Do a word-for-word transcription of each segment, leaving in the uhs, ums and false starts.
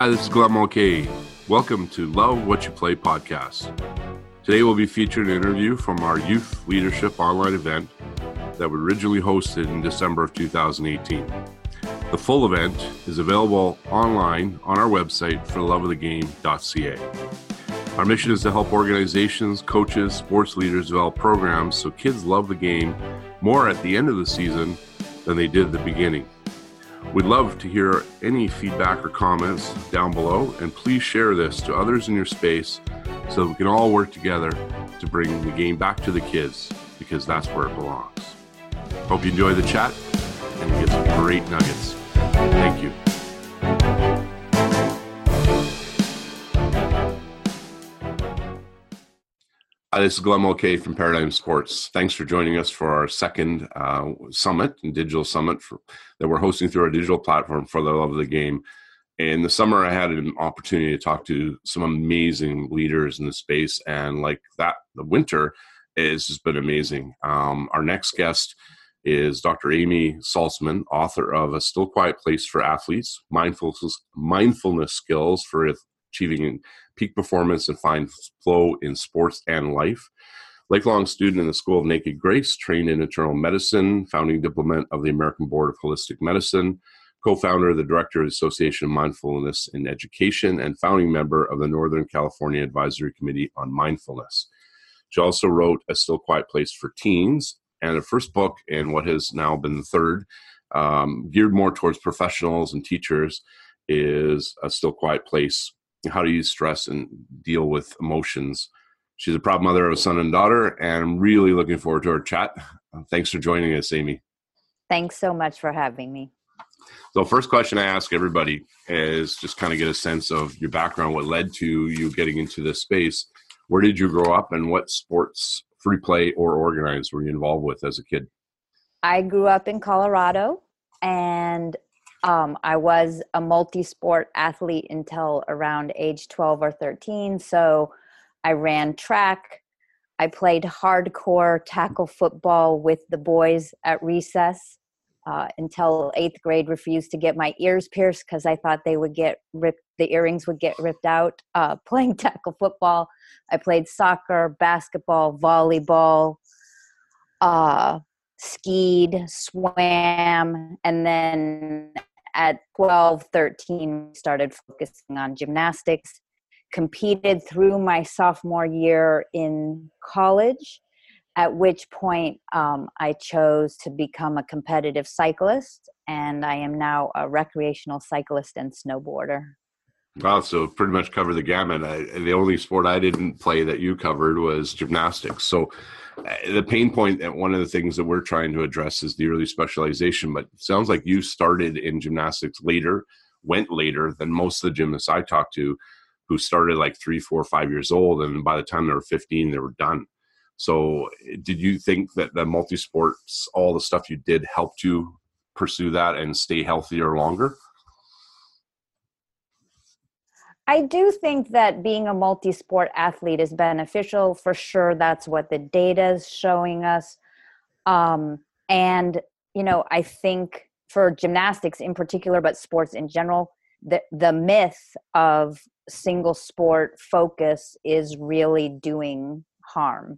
Hi, this is Glenn Mulcahy. Welcome to Love What You Play podcast. Today we'll be featuring an interview from our Youth Leadership online event that we originally hosted in December of two thousand eighteen. The full event is available online on our website for love of the game dot c a. Our mission is to help organizations, coaches, sports leaders develop programs so kids love the game more at the end of the season than they did at the beginning. We'd love to hear any feedback or comments down below, and please share this to others in your space so that we can all work together to bring the game back to the kids, because that's where it belongs. Hope you enjoy the chat and get some great nuggets. Thank you. Hi, this is Glenn Mulcahy from Paradigm Sports. Thanks for joining us for our second uh, summit, digital summit for, that we're hosting through our digital platform for the love of the game. In the summer, I had an opportunity to talk to some amazing leaders in the space, and like that, the winter has just been amazing. Um, our next guest is Doctor Amy Saltzman, author of A Still Quiet Place for Athletes, Mindfulness, Mindfulness Skills for Achieving Peak Performance and Find Flow in Sports and Life. Lifelong student in the School of Naked Grace, trained in internal medicine, founding diplomat of the American Board of Holistic Medicine, co-founder of the Director of the Association of Mindfulness in Education, and founding member of the Northern California Advisory Committee on Mindfulness. She also wrote A Still Quiet Place for Teens, and her first book, and what has now been the third, um, geared more towards professionals and teachers, is A Still Quiet Place: How to Use Stress and Deal with Emotions. She's a proud mother of a son and daughter, and I'm really looking forward to our chat. Thanks for joining us, Amy. Thanks so much for having me. So first question I ask everybody is just kind of get a sense of your background, what led to you getting into this space. Where did you grow up, and what sports, free play or organized, were you involved with as a kid? I grew up in Colorado, and um, I was a multi-sport athlete until around age twelve or thirteen. So I ran track. I played hardcore tackle football with the boys at recess uh, until eighth grade. Refused to get my ears pierced because I thought they would get ripped. The earrings would get ripped out. Uh, playing tackle football. I played soccer, basketball, volleyball, uh, skied, swam, and then at twelve, thirteen, started focusing on gymnastics. Competed through my sophomore year in college, at which point um, I chose to become a competitive cyclist, and I am now a recreational cyclist and snowboarder. Wow, so pretty much cover the gamut. I, the only sport I didn't play that you covered was gymnastics. So uh, the pain point, that one of the things that we're trying to address is the early specialization, but it sounds like you started in gymnastics later, went later than most of the gymnasts I talked to, who started like three, four, five years old, and by the time they were fifteen, they were done. So did you think that the multi-sports, all the stuff you did, helped you pursue that and stay healthier longer? I do think that being a multi-sport athlete is beneficial. For sure, that's what the data is showing us. Um, and, you know, I think for gymnastics in particular, but sports in general, the, the myth of single sport focus is really doing harm.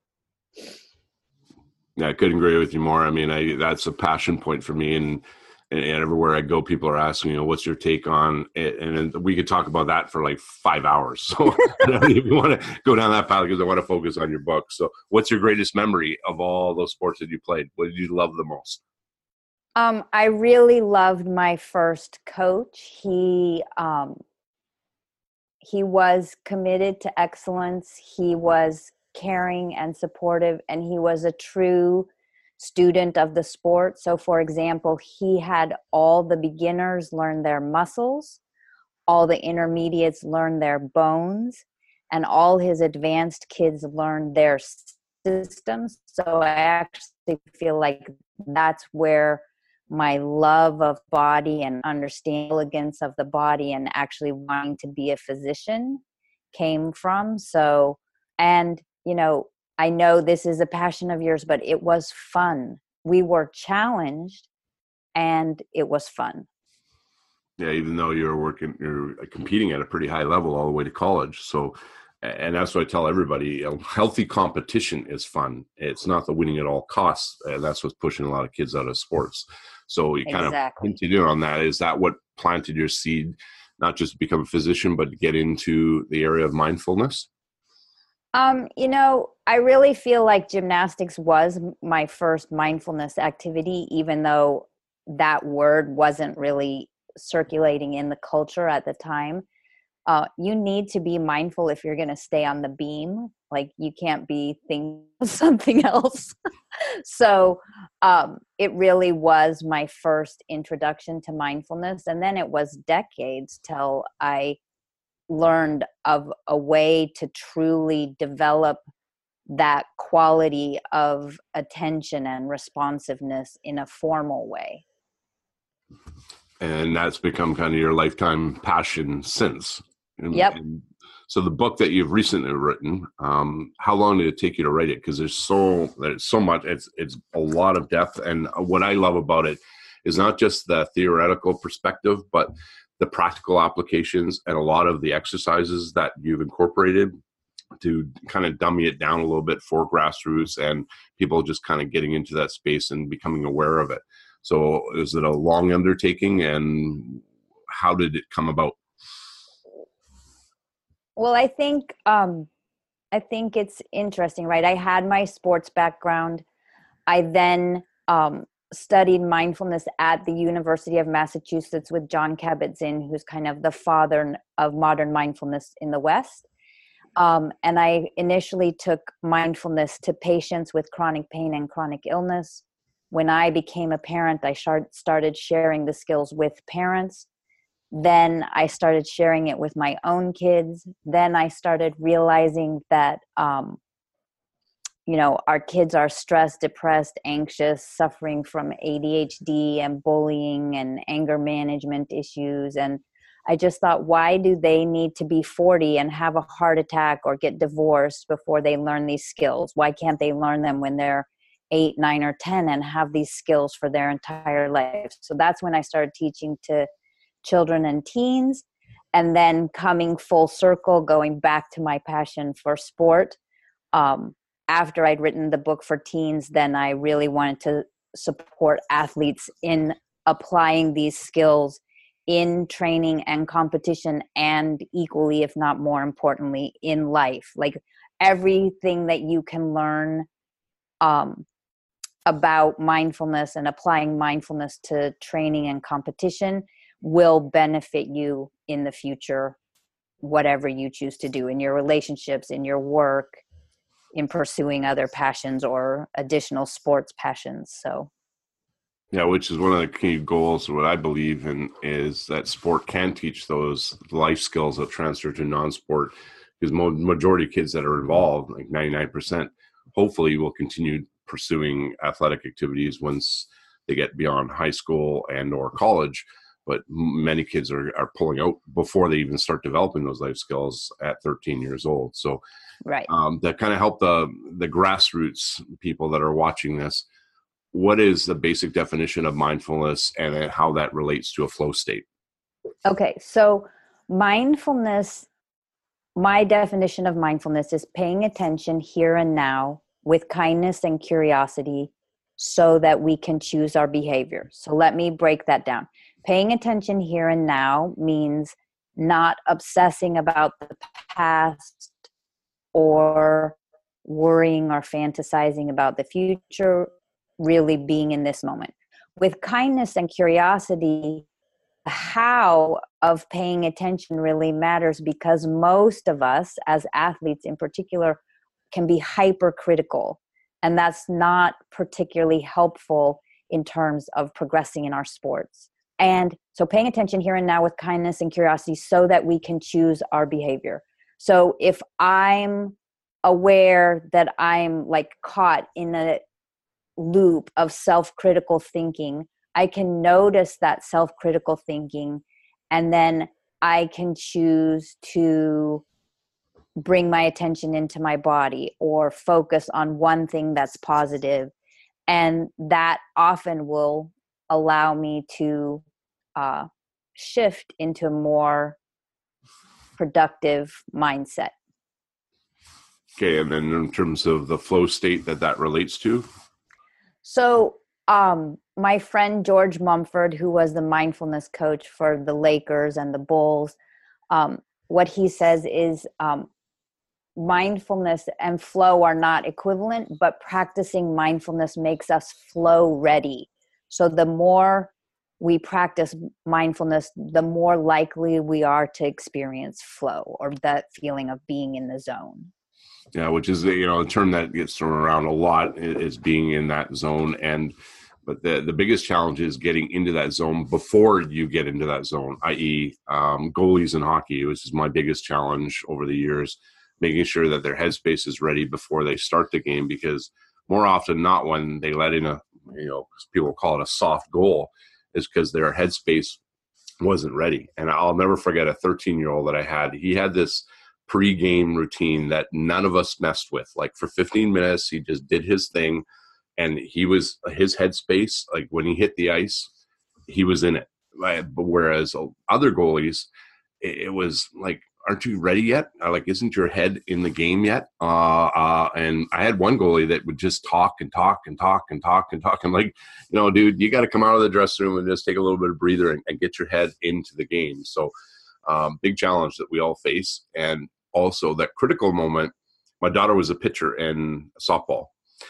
Yeah, I couldn't agree with you more. I mean, I that's a passion point for me, and, and everywhere I go, people are asking, you know, what's your take on it? And we could talk about that for like five hours. So I don't even want to go down that path because I want to focus on your book. So what's your greatest memory of all those sports that you played? What did you love the most? Um, I really loved my first coach. He um, he was committed to excellence. He was caring and supportive, and he was a true student of the sport. So, for example, he had all the beginners learn their muscles, all the intermediates learn their bones, and all his advanced kids learn their systems. So I actually feel like that's where my love of body and understanding elegance of the body and actually wanting to be a physician came from. So, and, you know, I know this is a passion of yours, but it was fun. We were challenged and it was fun. Yeah, even though you're working, you're competing at a pretty high level all the way to college. So, and that's what I tell everybody, you know, healthy competition is fun. It's not the winning at all costs. And that's what's pushing a lot of kids out of sports. So you kind of Exactly. hinted in on that. Is that what planted your seed, not just to become a physician, but to get into the area of mindfulness? Um, you know, I really feel like gymnastics was my first mindfulness activity, even though that word wasn't really circulating in the culture at the time. Uh, you need to be mindful if you're going to stay on the beam. Like you can't be thinking of something else. So um, it really was my first introduction to mindfulness. And then it was decades till I learned of a way to truly develop that quality of attention and responsiveness in a formal way. And that's become kind of your lifetime passion since. And, Yep. and so the book that you've recently written, um, how long did it take you to write it? Because there's so there's so much. It's it's a lot of depth, and what I love about it is not just the theoretical perspective, but the practical applications and a lot of the exercises that you've incorporated to kind of dummy it down a little bit for grassroots and people just kind of getting into that space and becoming aware of it. So is it a long undertaking, and how did it come about? Well, I think um, I think it's interesting, right? I had my sports background. I then um, studied mindfulness at the University of Massachusetts with John Kabat-Zinn, who's kind of the father of modern mindfulness in the West. Um, and I initially took mindfulness to patients with chronic pain and chronic illness. When I became a parent, I started sharing the skills with parents. Then I started sharing it with my own kids. Then I started realizing that, um, you know, our kids are stressed, depressed, anxious, suffering from A D H D and bullying and anger management issues. And I just thought, why do they need to be forty and have a heart attack or get divorced before they learn these skills? Why can't they learn them when they're eight, nine, or ten and have these skills for their entire life? So that's when I started teaching to children and teens, and then coming full circle, going back to my passion for sport. Um, after I'd written the book for teens, then I really wanted to support athletes in applying these skills in training and competition, and equally, if not more importantly, in life. Like everything that you can learn um, about mindfulness and applying mindfulness to training and competition will benefit you in the future, whatever you choose to do in your relationships, in your work, in pursuing other passions or additional sports passions. So Yeah, which is one of the key goals. What I believe in is that sport can teach those life skills that transfer to non-sport, because majority of kids that are involved, like ninety-nine percent, hopefully will continue pursuing athletic activities once they get beyond high school and or college. But many kids are, are pulling out before they even start developing those life skills at thirteen years old. So right. um, that kind of help the the grassroots people that are watching this. What is the basic definition of mindfulness and how that relates to a flow state? Okay, so mindfulness, my definition of mindfulness is paying attention here and now with kindness and curiosity so that we can choose our behavior. So let me break that down. Paying attention here and now means not obsessing about the past or worrying or fantasizing about the future, really being in this moment. With kindness and curiosity, the how of paying attention really matters, because most of us, as athletes in particular, can be hypercritical. And that's not particularly helpful in terms of progressing in our sports. And so paying attention here and now with kindness and curiosity so that we can choose our behavior. So if I'm aware that I'm like caught in a loop of self-critical thinking, I can notice that self-critical thinking, and then I can choose to bring my attention into my body or focus on one thing that's positive. And that often will allow me to uh, shift into a more productive mindset. Okay, and then in terms of the flow state that that relates to? So um, my friend George Mumford, who was the mindfulness coach for the Lakers and the Bulls, um, what he says is um, mindfulness and flow are not equivalent, but practicing mindfulness makes us flow ready. So the more we practice mindfulness, the more likely we are to experience flow, or that feeling of being in the zone. Yeah, which is, you know, a term that gets thrown around a lot, is being in that zone. And but the the biggest challenge is getting into that zone before you get into that zone, that is, um, goalies in hockey, which is my biggest challenge over the years, making sure that their headspace is ready before they start the game, because more often not, when they let in a, you know, people call it a soft goal, is because their headspace wasn't ready. And I'll never forget a thirteen-year-old that I had. He had this pre-game routine that none of us messed with. Like for fifteen minutes, he just did his thing, and he was, his headspace, like when he hit the ice, he was in it. But whereas other goalies, it was like, aren't you ready yet? Like, isn't your head in the game yet? Uh, uh, and I had one goalie that would just talk and talk and talk and talk and talk. And like, you know, dude, you got to come out of the dressing room and just take a little bit of breather and, and get your head into the game. So um, big challenge that we all face. And also that critical moment, my daughter was a pitcher in softball,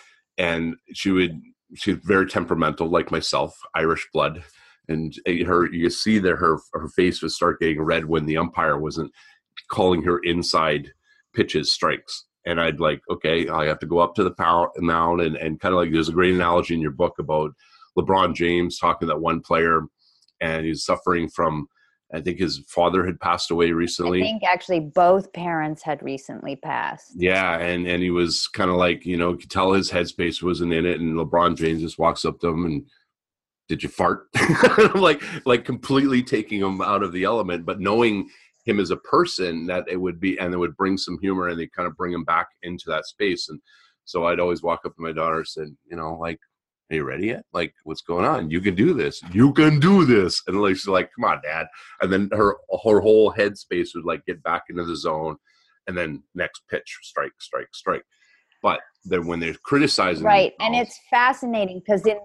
and she would, she's very temperamental like myself, Irish blood. And her, you see that her, her face would start getting red when the umpire wasn't calling her inside pitches strikes. And I'd like, okay, I have to go up to the power mound and, and kind of like, there's a great analogy in your book about LeBron James talking to that one player, and he's suffering from, I think his father had passed away recently. I think actually both parents had recently passed. Yeah, and, and he was kind of like, you know, you could tell his headspace wasn't in it. And LeBron James just walks up to him and, did you fart? like, like completely taking him out of the element, but knowing him as a person, that it would be, and it would bring some humor, and they kind of bring him back into that space. And so I'd always walk up to my daughter and said, you know, like, are you ready yet? Like, what's going on? You can do this. You can do this. And like, she's like, come on, Dad. And then her, her whole head space would like get back into the zone. And then next pitch, strike, strike, strike. But then when they're criticizing. Right. And it's fascinating because in,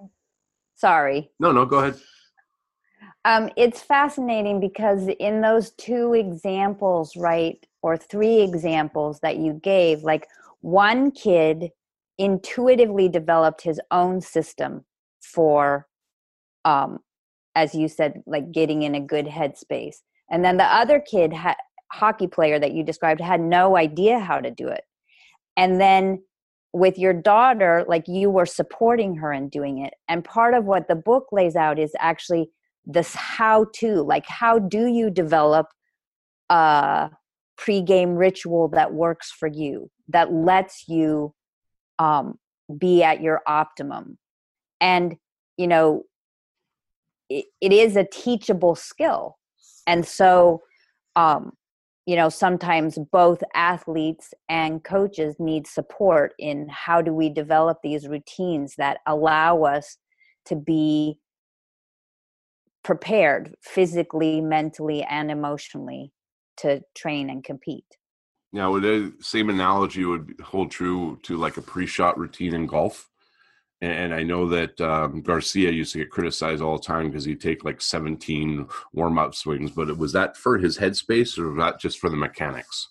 sorry. No, no, go ahead. Um, it's fascinating because in those two examples, right, or three examples that you gave, like one kid intuitively developed his own system for, um, as you said, like getting in a good headspace. And then the other kid, ha- hockey player that you described, had no idea how to do it. And then with your daughter, like you were supporting her in doing it. And part of what the book lays out is actually this how to, like, how do you develop a pregame ritual that works for you, that lets you um, be at your optimum. And, you know, it, it is a teachable skill. And so, um, you know, sometimes both athletes and coaches need support in how do we develop these routines that allow us to be prepared physically, mentally, and emotionally to train and compete. Yeah, well, the same analogy would hold true to like a pre-shot routine in golf. And I know that um, Garcia used to get criticized all the time because he'd take like seventeen warm-up swings. But was that for his headspace, or was that just for the mechanics?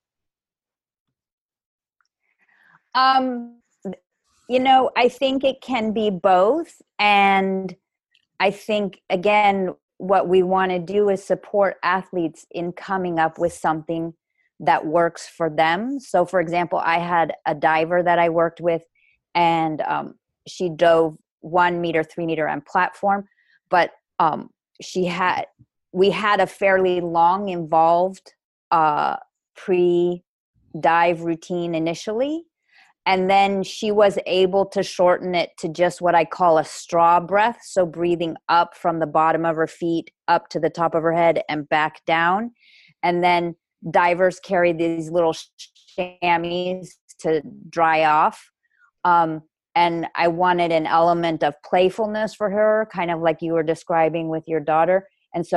Um, you know, I think it can be both. And I think, again, what we want to do is support athletes in coming up with something that works for them. So, for example, I had a diver that I worked with, and um, she dove one meter, three meter on platform, but um, she had, we had a fairly long, involved uh, pre-dive routine initially. And then she was able to shorten it to just what I call a straw breath. So breathing up from the bottom of her feet, up to the top of her head and back down. And then divers carry these little chamois to dry off. Um, and I wanted an element of playfulness for her, kind of like you were describing with your daughter. And so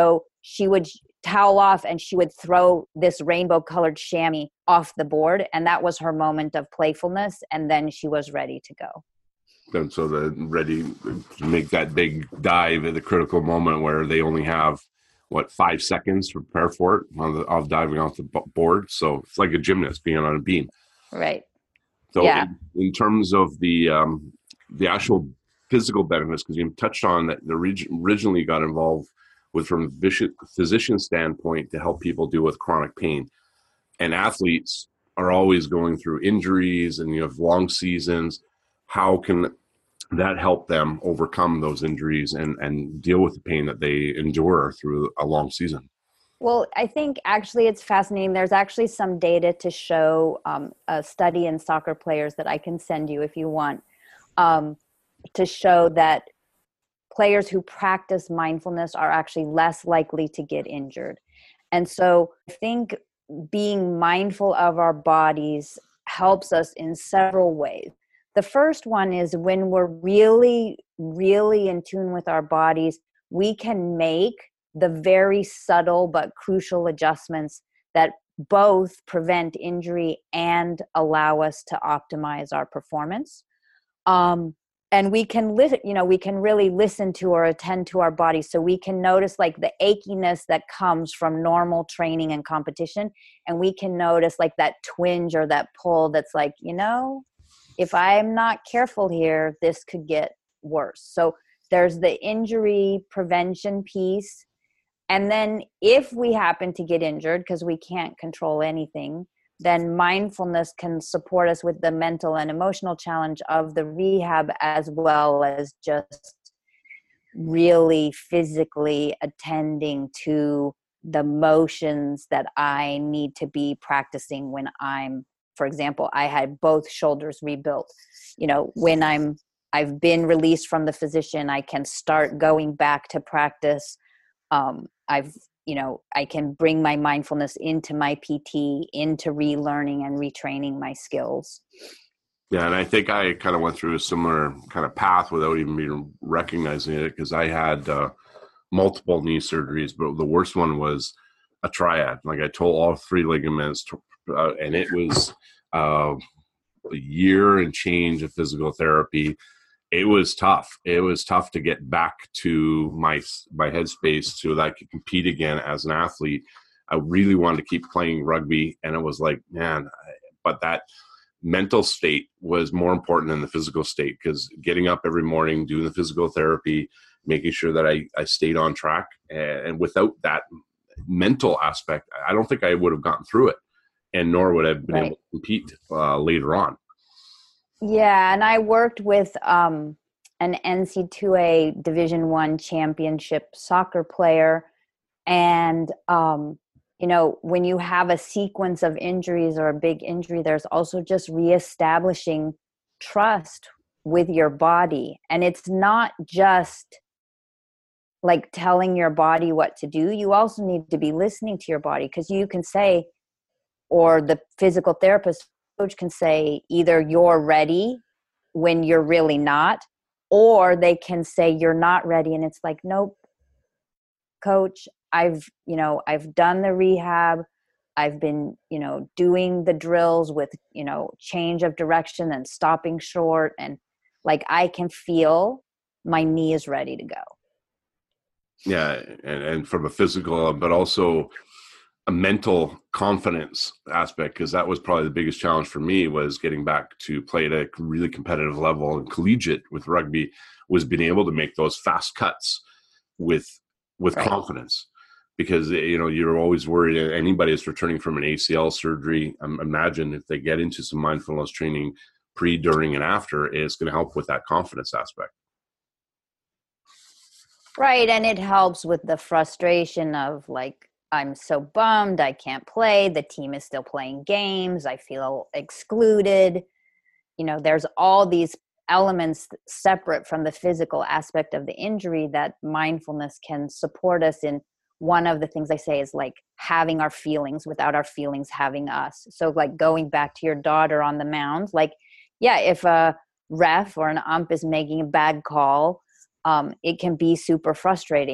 she would towel off and she would throw this rainbow colored chamois off the board. And that was her moment of playfulness. And then she was ready to go. And so the ready to make that big dive at the critical moment where they only have, what, five seconds to prepare for it on the, of diving off the board. So it's like a gymnast being on a beam. Right. So yeah. in, in terms of the um, the actual physical benefits, because you touched on that, the reg- originally got involved with from a physician standpoint to help people deal with chronic pain. And athletes are always going through injuries and you have long seasons. How can that help them overcome those injuries and, and deal with the pain that they endure through a long season? Well, I think actually it's fascinating. There's actually some data to show um, a study in soccer players that I can send you if you want, um, to show that players who practice mindfulness are actually less likely to get injured. And so I think being mindful of our bodies helps us in several ways. The first one is when we're really, really in tune with our bodies, we can make the very subtle but crucial adjustments that both prevent injury and allow us to optimize our performance. Um, and we can listen, you know, we can really listen to or attend to our bodies. So we can notice like the achiness that comes from normal training and competition. And we can notice like that twinge or that pull that's like, you know, if I'm not careful here, this could get worse. So there's the injury prevention piece. And then if we happen to get injured, because we can't control anything, then mindfulness can support us with the mental and emotional challenge of the rehab, as well as just really physically attending to the motions that I need to be practicing when I'm, for example, I had both shoulders rebuilt. You know, when I'm, I've been released from the physician, I can start going back to practice. Um, I've, you know, I can bring my mindfulness into my P T, into relearning and retraining my skills. Yeah, and I think I kind of went through a similar kind of path without even being recognizing it, because I had uh, multiple knee surgeries, but the worst one was a triad. Like I tore all three ligaments, uh, and it was uh, a year and change of physical therapy. It was tough. It was tough to get back to my my headspace so that I could compete again as an athlete. I really wanted to keep playing rugby, and it was like, man, but that mental state was more important than the physical state, because getting up every morning, doing the physical therapy, making sure that I, I stayed on track. And without that mental aspect, I don't think I would have gotten through it, and nor would I have been right. able to compete uh, later on. Yeah, and I worked with um, an N C double A Division One championship soccer player, and um, you know, when you have a sequence of injuries or a big injury, there's also just reestablishing trust with your body, and it's not just like telling your body what to do. You also need to be listening to your body, because you can say, or the physical therapist coach can say, either you're ready when you're really not, or they can say you're not ready. And it's like, nope, coach, I've, you know, I've done the rehab. I've been, you know, doing the drills with, you know, change of direction and stopping short. And like, I can feel my knee is ready to go. Yeah. And, and from a physical, but also a mental confidence aspect, because that was probably the biggest challenge for me, was getting back to play at a really competitive level and collegiate with rugby, was being able to make those fast cuts with with right. confidence, because you know you're always worried. Anybody that's returning from an A C L surgery, um, imagine if they get into some mindfulness training pre, during, and after, it's going to help with that confidence aspect. Right, and it helps with the frustration of like, I'm so bummed I can't play. The team is still playing games. I feel excluded. You know, there's all these elements separate from the physical aspect of the injury that mindfulness can support us in. One of the things I say is like having our feelings without our feelings having us. So like going back to your daughter on the mound, like, yeah, if a ref or an ump is making a bad call, um, it can be super frustrating.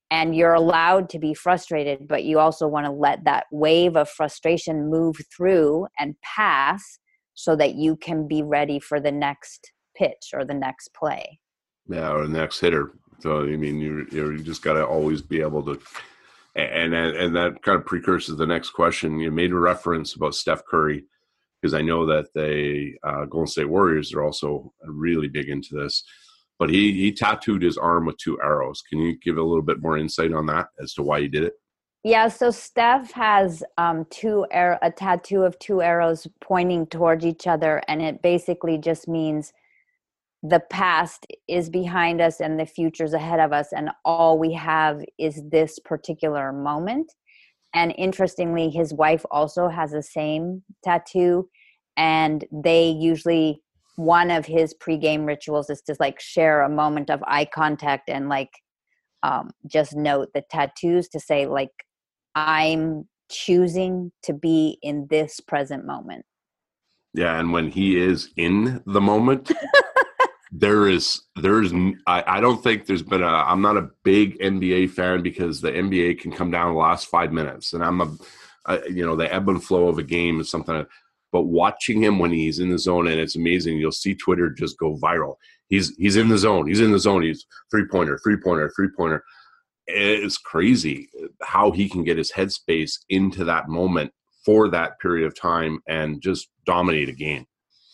And you're allowed to be frustrated, but you also want to let that wave of frustration move through and pass so that you can be ready for the next pitch or the next play. Yeah, or the next hitter. So, I mean, you you just got to always be able to, and, and and that kind of precursors the next question. You made a reference about Steph Curry, because I know that they, uh, Golden State Warriors are also really big into this. But he he tattooed his arm with two arrows. Can you give a little bit more insight on that as to why he did it? Yeah, so Steph has um, two ar- a tattoo of two arrows pointing towards each other, and it basically just means the past is behind us and the future's ahead of us, and all we have is this particular moment. And interestingly, his wife also has the same tattoo, and they usually, one of his pregame rituals is to like share a moment of eye contact and like um, just note the tattoos to say like, I'm choosing to be in this present moment. Yeah, and when he is in the moment, there is there's I, I don't think there's been a I'm not a big N B A fan, because the N B A can come down the last five minutes, and I'm a, a you know the ebb and flow of a game is something. But watching him when he's in the zone, and it's amazing. You'll see Twitter just go viral. He's he's in the zone. He's in the zone. He's three pointer, three pointer, three pointer. It's crazy how he can get his headspace into that moment for that period of time and just dominate a game.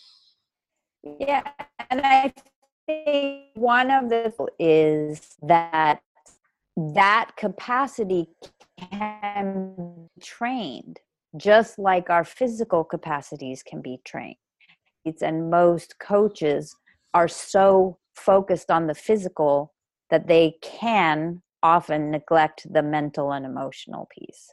Yeah, and I think one of the is that that capacity can be trained, just like our physical capacities can be trained. It's, and most coaches are so focused on the physical that they can often neglect the mental and emotional piece.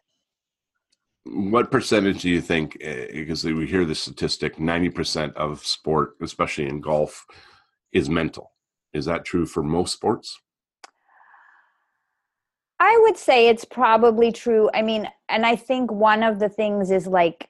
What percentage do you think, because we hear the statistic, ninety percent of sport, especially in golf, is mental? Is that true for most sports? I would say it's probably true. I mean, and I think one of the things is like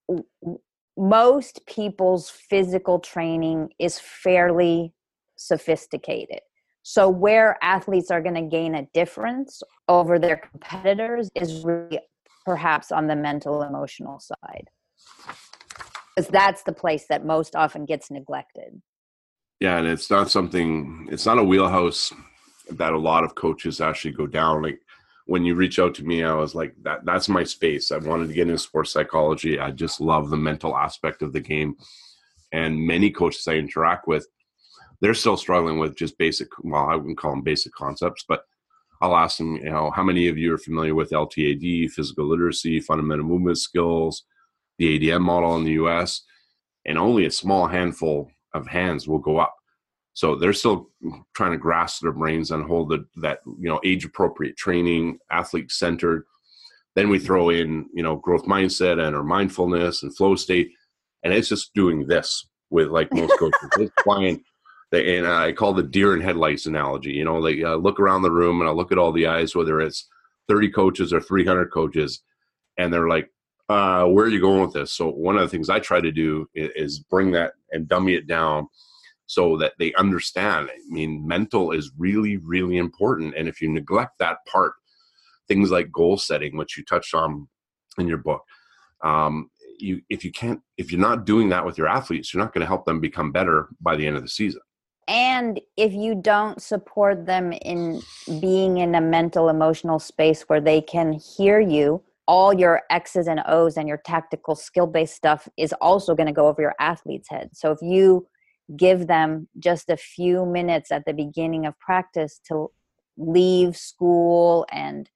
most people's physical training is fairly sophisticated. So where athletes are going to gain a difference over their competitors is really perhaps on the mental emotional side, because that's the place that most often gets neglected. Yeah, and it's not something, it's not a wheelhouse that a lot of coaches actually go down. Like when you reach out to me, I was like, that that's my space. I wanted to get into sports psychology. I just love the mental aspect of the game. And many coaches I interact with, they're still struggling with just basic, well, I wouldn't call them basic concepts, but I'll ask them, you know, how many of you are familiar with L T A D, physical literacy, fundamental movement skills, the A D M model in the U S? And only a small handful of hands will go up. So they're still trying to grasp their brains and hold the, that, you know, age appropriate training, athlete centered. Then we throw in, you know, growth mindset and or mindfulness and flow state. And it's just doing this with like most coaches. It's flying. They, and I call the deer in headlights analogy. You know, they uh, look around the room and I look at all the eyes, whether it's thirty coaches or three hundred coaches, and they're like, uh, where are you going with this? So one of the things I try to do is, is bring that and dummy it down so that they understand. I mean, mental is really, really important. And if you neglect that part, things like goal setting, which you touched on in your book, um, you if you can't, if you're not doing that with your athletes, you're not going to help them become better by the end of the season. And if you don't support them in being in a mental, emotional space where they can hear you, all your X's and O's and your tactical skill-based stuff is also going to go over your athlete's head. So if you give them just a few minutes at the beginning of practice to leave school and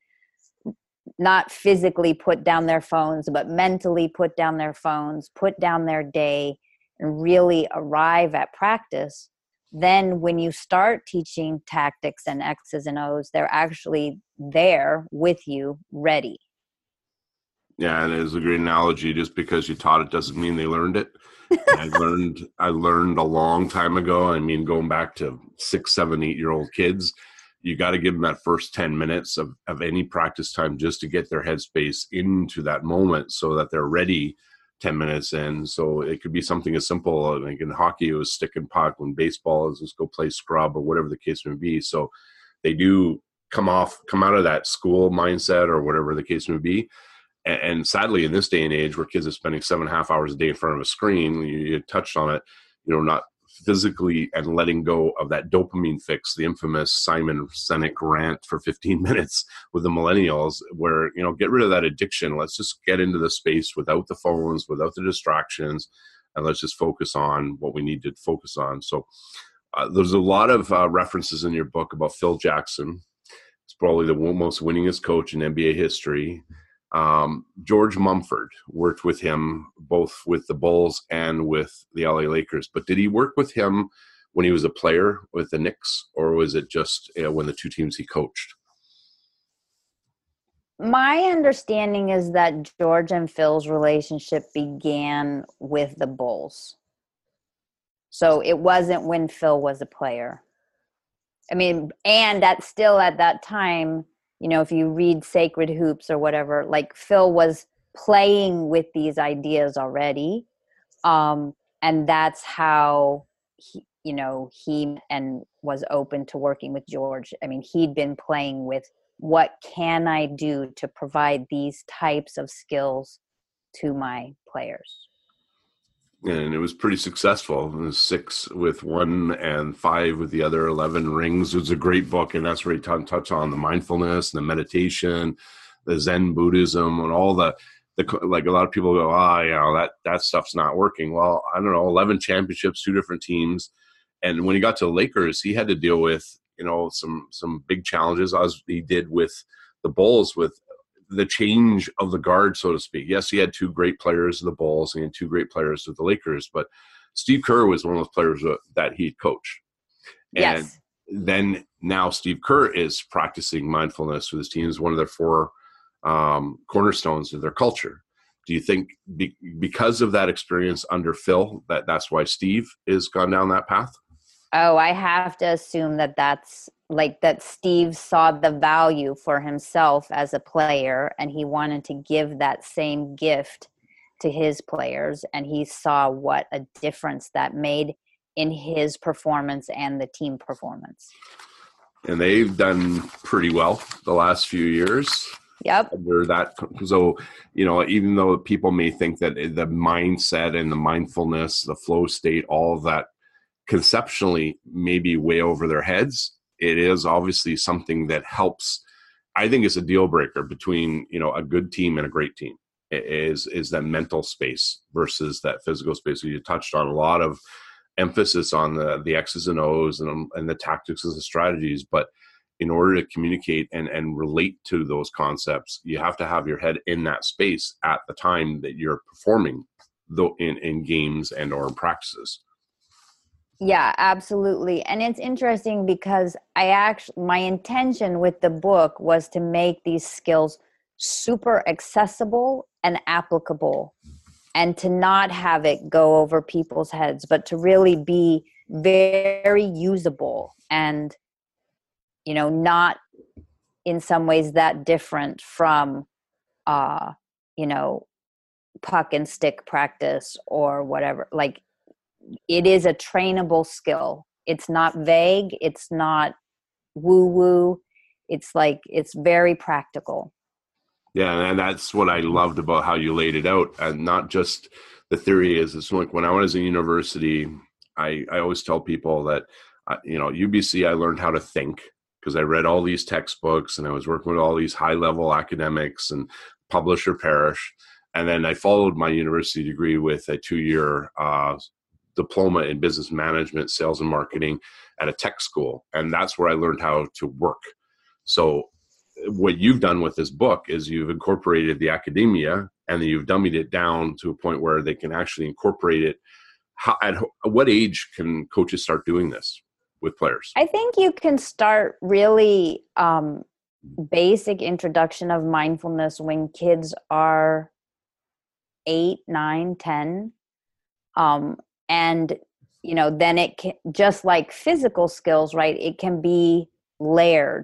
not physically put down their phones, but mentally put down their phones, put down their day, and really arrive at practice, then when you start teaching tactics and X's and O's, they're actually there with you, ready. Yeah, and it's a great analogy. Just because you taught it doesn't mean they learned it. I learned I learned a long time ago. I mean, going back to six, seven, eight-year-old kids, you got to give them that first ten minutes of, of any practice time just to get their headspace into that moment so that they're ready ten minutes in. So it could be something as simple, like in hockey, it was stick and puck. When baseball is just go play scrub or whatever the case may be. So they do come off, come out of that school mindset or whatever the case may be. And, and sadly, in this day and age where kids are spending seven and a half hours a day in front of a screen, you, you touched on it, you know, not physically and letting go of that dopamine fix, the infamous Simon Sinek rant for fifteen minutes with the millennials, where, you know, get rid of that addiction. Let's just get into the space without the phones, without the distractions, and let's just focus on what we need to focus on. So uh, there's a lot of uh, references in your book about Phil Jackson. It's probably the most winningest coach in N B A history. Um, George Mumford worked with him both with the Bulls and with the L A Lakers. But did he work with him when he was a player with the Knicks, or was it just, you know, when the two teams he coached? My understanding is that George and Phil's relationship began with the Bulls. So it wasn't when Phil was a player. I mean, and that's still at that time, you know, if you read Sacred Hoops or whatever, like Phil was playing with these ideas already. Um, and that's how, he, you know, he and was open to working with George. I mean, he'd been playing with what can I do to provide these types of skills to my players. And it was pretty successful. It was six with one and five with the other, eleven rings. It was a great book, and that's where he t- touched on the mindfulness, the meditation, the Zen Buddhism, and all the, the like a lot of people go, ah, oh, you know, that, that stuff's not working. Well, I don't know, eleven championships, two different teams. And when he got to the Lakers, he had to deal with, you know, some some big challenges, as he did with the Bulls, with the change of the guard, so to speak. Yes, he had two great players of the Bulls and two great players of the Lakers, but Steve Kerr was one of those players that he coached. And yes. then now Steve Kerr is practicing mindfulness with his team as one of their four um, cornerstones of their culture. Do you think be, because of that experience under Phil, that that's why Steve has gone down that path? Oh, I have to assume that that's like that Steve saw the value for himself as a player, and he wanted to give that same gift to his players, and he saw what a difference that made in his performance and the team performance. And they've done pretty well the last few years. Yep. Under that, so, you know, even though people may think that the mindset and the mindfulness, the flow state, all of that conceptually maybe way over their heads, it is obviously something that helps. I think it's a deal breaker between, you know, a good team and a great team is is that mental space versus that physical space. So you touched on a lot of emphasis on the the X's and O's and, and the tactics and the strategies, but in order to communicate and, and relate to those concepts, you have to have your head in that space at the time that you're performing though in, in games and or in practices. Yeah, absolutely. And it's interesting because I actually, my intention with the book was to make these skills super accessible and applicable, and to not have it go over people's heads, but to really be very usable and, you know, not in some ways that different from, uh, you know, puck and stick practice or whatever. Like, it is a trainable skill. It's not vague. It's not woo woo. It's like, it's very practical. Yeah. And that's what I loved about how you laid it out. And not just the theory is, it's like when I was in university, I, I always tell people that, uh, you know, U B C, I learned how to think because I read all these textbooks and I was working with all these high level academics and publish or perish. And then I followed my university degree with a two year, uh, diploma in business management, sales and marketing at a tech school. And that's where I learned how to work. So what you've done with this book is you've incorporated the academia and then you've dummied it down to a point where they can actually incorporate it. How, at what age can coaches start doing this with players? I think you can start really um, basic introduction of mindfulness when kids are eight, nine, ten. Um, And, you know, then it can, just like physical skills, right? It can be layered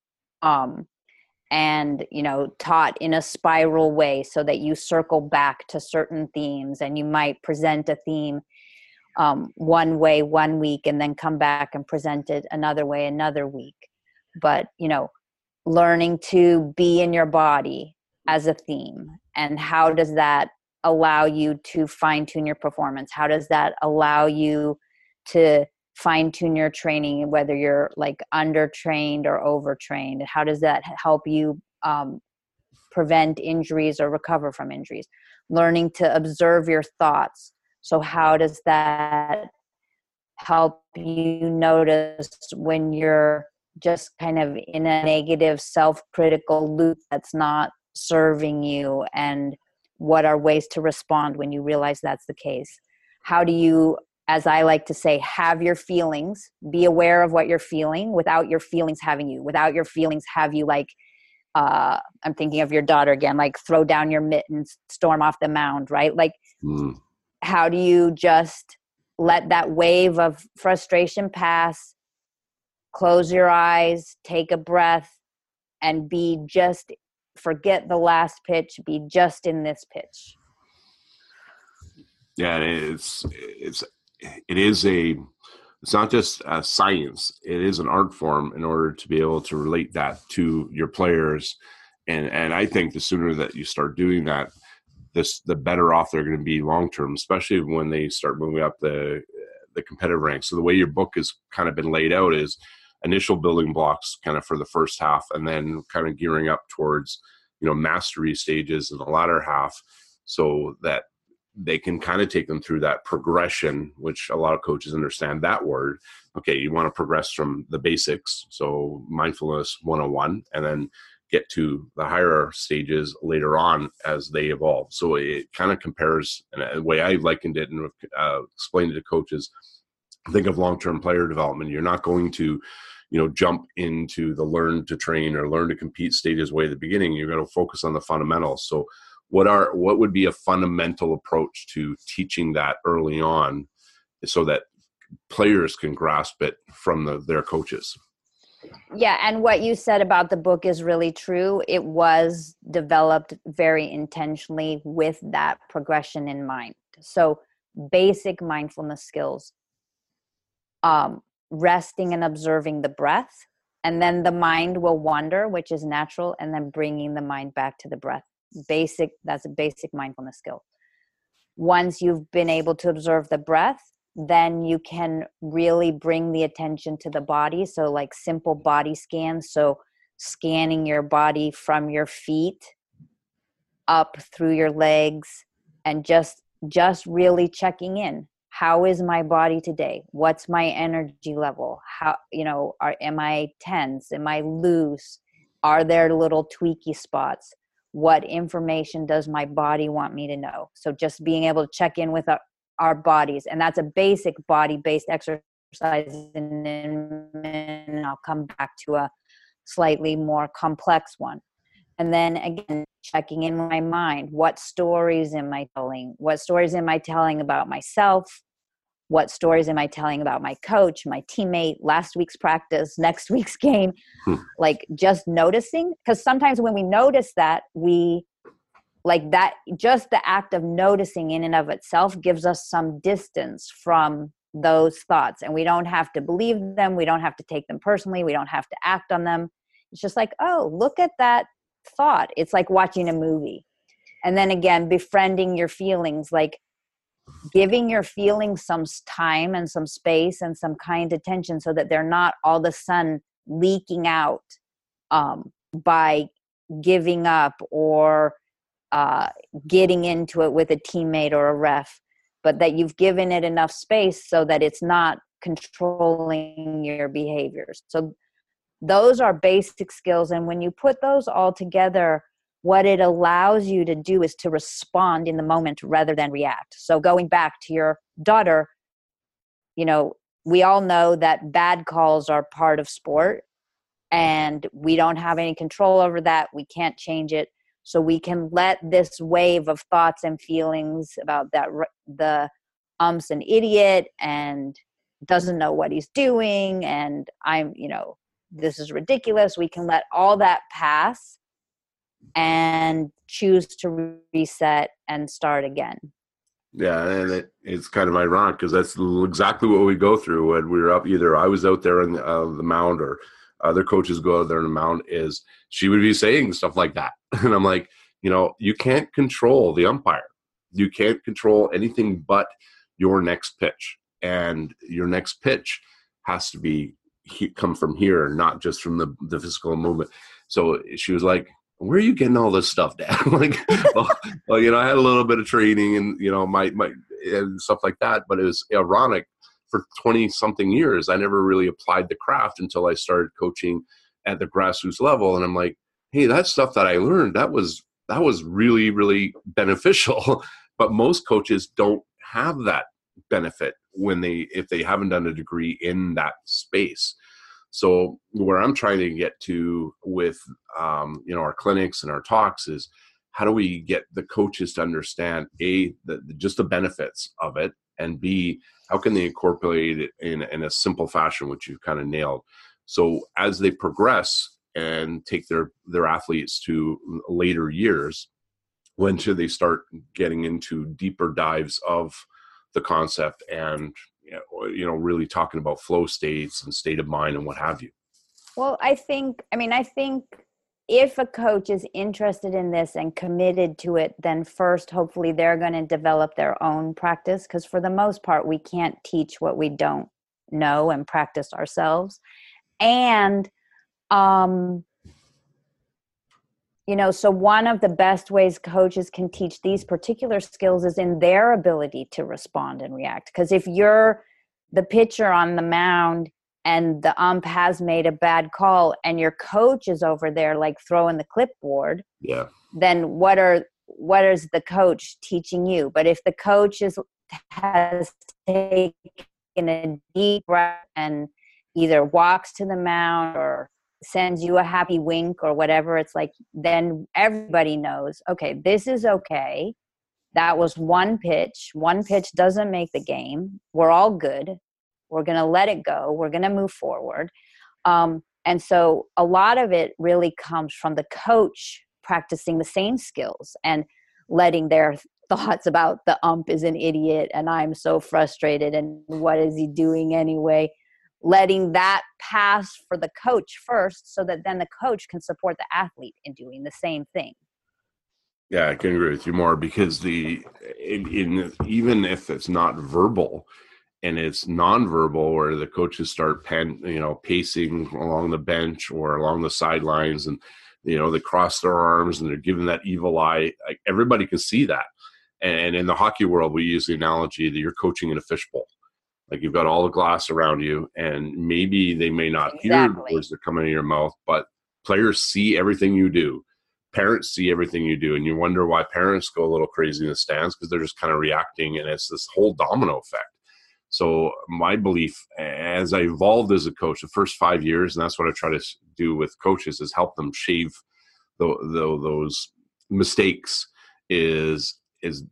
um, and, you know, taught in a spiral way so that you circle back to certain themes, and you might present a theme um, one way one week and then come back and present it another way another week. But, you know, learning to be in your body as a theme. And how does that allow you to fine tune your performance? How does that allow you to fine tune your training, whether you're like undertrained or overtrained? How does that help you um, prevent injuries or recover from injuries? Learning to observe your thoughts. So how does that help you notice when you're just kind of in a negative self-critical loop that's not serving you, and what are ways to respond when you realize that's the case? How do you, as I like to say, have your feelings, be aware of what you're feeling without your feelings having you, without your feelings have you like, uh, I'm thinking of your daughter again, like throw down your mittens, storm off the mound, right? Like, mm. How do you just let that wave of frustration pass, close your eyes, take a breath, and be just, forget the last pitch, be just in this pitch? Yeah, it's, it's, it is a, it's not just a science, it is an art form in order to be able to relate that to your players. And, and I think the sooner that you start doing that, this, the better off they're going to be long-term, especially when they start moving up the, the competitive ranks. So the way your book has kind of been laid out is initial building blocks kind of for the first half, and then kind of gearing up towards, you know, mastery stages in the latter half, so that they can kind of take them through that progression, which a lot of coaches understand that word. Okay, you want to progress from the basics, so mindfulness one oh one, and then get to the higher stages later on as they evolve. So it kind of compares, and the way I likened it and uh, explained it to coaches, think of long-term player development. You're not going to, you know, jump into the learn to train or learn to compete stages way at the beginning. You're going to focus on the fundamentals. So what are, what would be a fundamental approach to teaching that early on so that players can grasp it from the, their coaches? Yeah, and what you said about the book is really true. It was developed very intentionally with that progression in mind. So basic mindfulness skills, um, resting and observing the breath, and then the mind will wander, which is natural, and then bringing the mind back to the breath. Basic, that's a basic mindfulness skill. Once you've been able to observe the breath, then you can really bring the attention to the body. So like simple body scans. So scanning your body from your feet up through your legs, and just, just really checking in. How is my body today? What's my energy level? How, you know, are, am I tense? Am I loose? Are there little tweaky spots? What information does my body want me to know? So just being able to check in with our, our bodies. And that's a basic body-based exercise. And then I'll come back to a slightly more complex one. And then again, checking in with my mind. What stories am I telling? What stories am I telling about myself? What stories am I telling about my coach, my teammate, last week's practice, next week's game? Hmm. Like just noticing. Because sometimes when we notice that, we like that, just the act of noticing in and of itself gives us some distance from those thoughts. And we don't have to believe them. We don't have to take them personally. We don't have to act on them. It's just like, oh, look at that thought. It's like watching a movie. And then again, befriending your feelings, like giving your feelings some time and some space and some kind attention, so that they're not all of a sudden leaking out um, by giving up or uh, getting into it with a teammate or a ref, but that you've given it enough space so that it's not controlling your behaviors. So those are basic skills. And when you put those all together, what it allows you to do is to respond in the moment rather than react. So going back to your daughter, you know, we all know that bad calls are part of sport, and we don't have any control over that. We can't change it. So we can let this wave of thoughts and feelings about that, the ump's an idiot and doesn't know what he's doing, and I'm, you know, this is ridiculous. We can let all that pass and choose to reset and start again. Yeah, and it, it's kind of ironic because that's exactly what we go through when we were up. Either I was out there on the, uh, the mound, or other coaches go out there on the mound, is she would be saying stuff like that. And I'm like, you know, you can't control the umpire. You can't control anything but your next pitch. And your next pitch has to be he, come from here, not just from the, the physical movement. So she was like, where are you getting all this stuff, Dad? like, well, well, you know, I had a little bit of training and, you know, my, my, and stuff like that, but it was ironic. For twenty something years, I never really applied the craft until I started coaching at the grassroots level. And I'm like, hey, that stuff that I learned, that was, that was really, really beneficial. But most coaches don't have that benefit when they, if they haven't done a degree in that space. So where I'm trying to get to with, um, you know, our clinics and our talks is, how do we get the coaches to understand, A, the, just the benefits of it, and B, how can they incorporate it in, in a simple fashion, which you've kind of nailed. So as they progress and take their, their athletes to later years, when should they start getting into deeper dives of the concept and, you know, really talking about flow states and state of mind and what have you? Well, I think, I mean, I think if a coach is interested in this and committed to it, then first, hopefully they're going to develop their own practice. Because for the most part, we can't teach what we don't know and practice ourselves. And, um, you know, so one of the best ways coaches can teach these particular skills is in their ability to respond and react. Because if you're the pitcher on the mound and the ump has made a bad call and your coach is over there like throwing the clipboard, yeah, then what are what is the coach teaching you? But if the coach is has taken a deep breath and either walks to the mound or sends you a happy wink or whatever, it's like, then everybody knows, okay, this is okay. That was one pitch. One pitch doesn't make the game. We're all good. We're going to let it go. We're going to move forward. Um, and so a lot of it really comes from the coach practicing the same skills and letting their thoughts about the ump is an idiot and I'm so frustrated and what is he doing anyway, letting that pass for the coach first so that then the coach can support the athlete in doing the same thing. Yeah, I can agree with you more, because the in, in even if it's not verbal and it's nonverbal, where the coaches start pen, you know, pacing along the bench or along the sidelines, and you know they cross their arms and they're giving that evil eye. Like, everybody can see that. And in the hockey world, we use the analogy that you're coaching in a fishbowl. Like, you've got all the glass around you, and maybe they may not Exactly. hear the words that come out of your mouth, but players see everything you do. Parents see everything you do, and you wonder why parents go a little crazy in the stands, because they're just kind of reacting, and it's this whole domino effect. So my belief, as I evolved as a coach, the first five years, and that's what I try to do with coaches, is help them shave the, the, those mistakes. Is is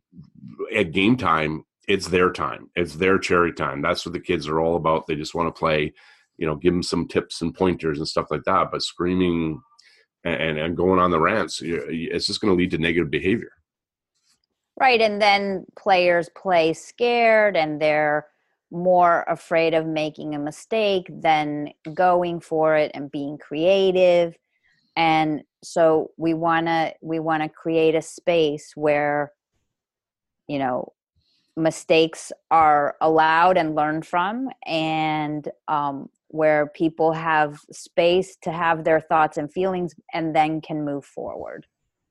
at game time, it's their time, it's their cherry time. That's what the kids are all about. They just want to play. You know, give them some tips and pointers and stuff like that. But screaming and, and going on the rants, it's just going to lead to negative behavior. Right. And then players play scared and they're more afraid of making a mistake than going for it and being creative. And so we want to, we want to create a space where, you know, mistakes are allowed and learned from, and um, where people have space to have their thoughts and feelings and then can move forward.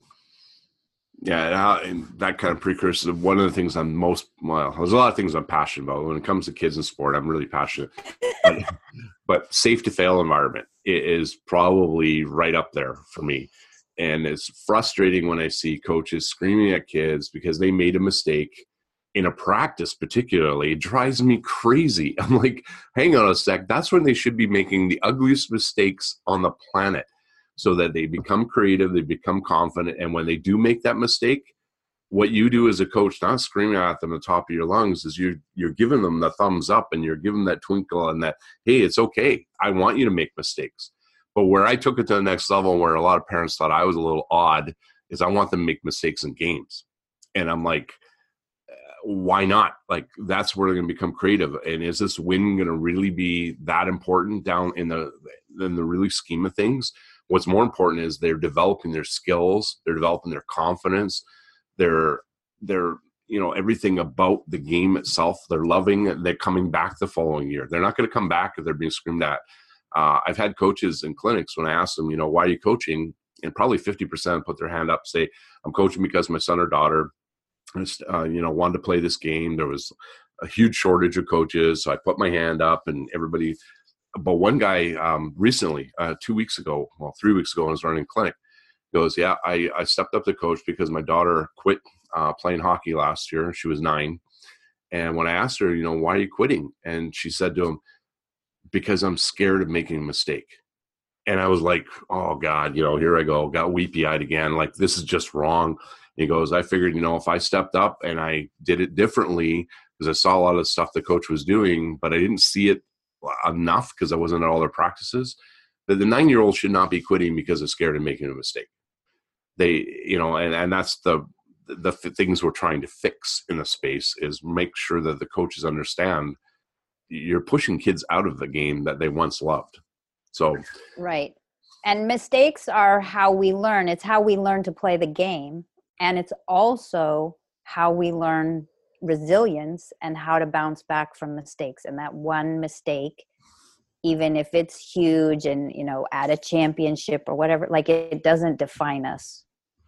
Yeah, and that kind of precursor, one of the things I'm most, well, there's a lot of things I'm passionate about. When it comes to kids in sport, I'm really passionate. But, but safe to fail environment is probably right up there for me. And it's frustrating when I see coaches screaming at kids because they made a mistake in a practice. Particularly, it drives me crazy. I'm like, hang on a sec. That's when they should be making the ugliest mistakes on the planet, so that they become creative, they become confident. And when they do make that mistake, what you do as a coach, not screaming at them at the top of your lungs, is you're, you're giving them the thumbs up and you're giving that twinkle and that, hey, it's okay. I want you to make mistakes. But where I took it to the next level, where a lot of parents thought I was a little odd, is I want them to make mistakes in games. And I'm like, why not? Like, that's where they're going to become creative. And is this win going to really be that important down in the in the really scheme of things? What's more important is they're developing their skills, they're developing their confidence, they're they're you know, everything about the game itself. They're loving it. They're coming back the following year. They're not going to come back if they're being screamed at. Uh, I've had coaches in clinics when I ask them, you know, why are you coaching? And probably fifty percent put their hand up, say, I'm coaching because my son or daughter, uh, you know, wanted to play this game. There was a huge shortage of coaches. So I put my hand up and everybody, but one guy um, recently, uh, two weeks ago, well, three weeks ago, when I was running a clinic, goes, yeah, I, I stepped up to coach because my daughter quit uh, playing hockey last year. She was nine. And when I asked her, you know, why are you quitting? And she said to him, because I'm scared of making a mistake. And I was like, oh God, you know, here I go, got weepy eyed again. Like, this is just wrong. He goes, I figured, you know, if I stepped up and I did it differently, because I saw a lot of the stuff the coach was doing, but I didn't see it enough because I wasn't at all their practices, that the nine-year-old should not be quitting because they're scared of making a mistake. They, you know, and, and that's the, the things we're trying to fix in the space, is make sure that the coaches understand you're pushing kids out of the game that they once loved. So, right. And mistakes are how we learn. It's how we learn to play the game. And it's also how we learn resilience and how to bounce back from mistakes. And that one mistake, even if it's huge and, you know, at a championship or whatever, like, it, it doesn't define us.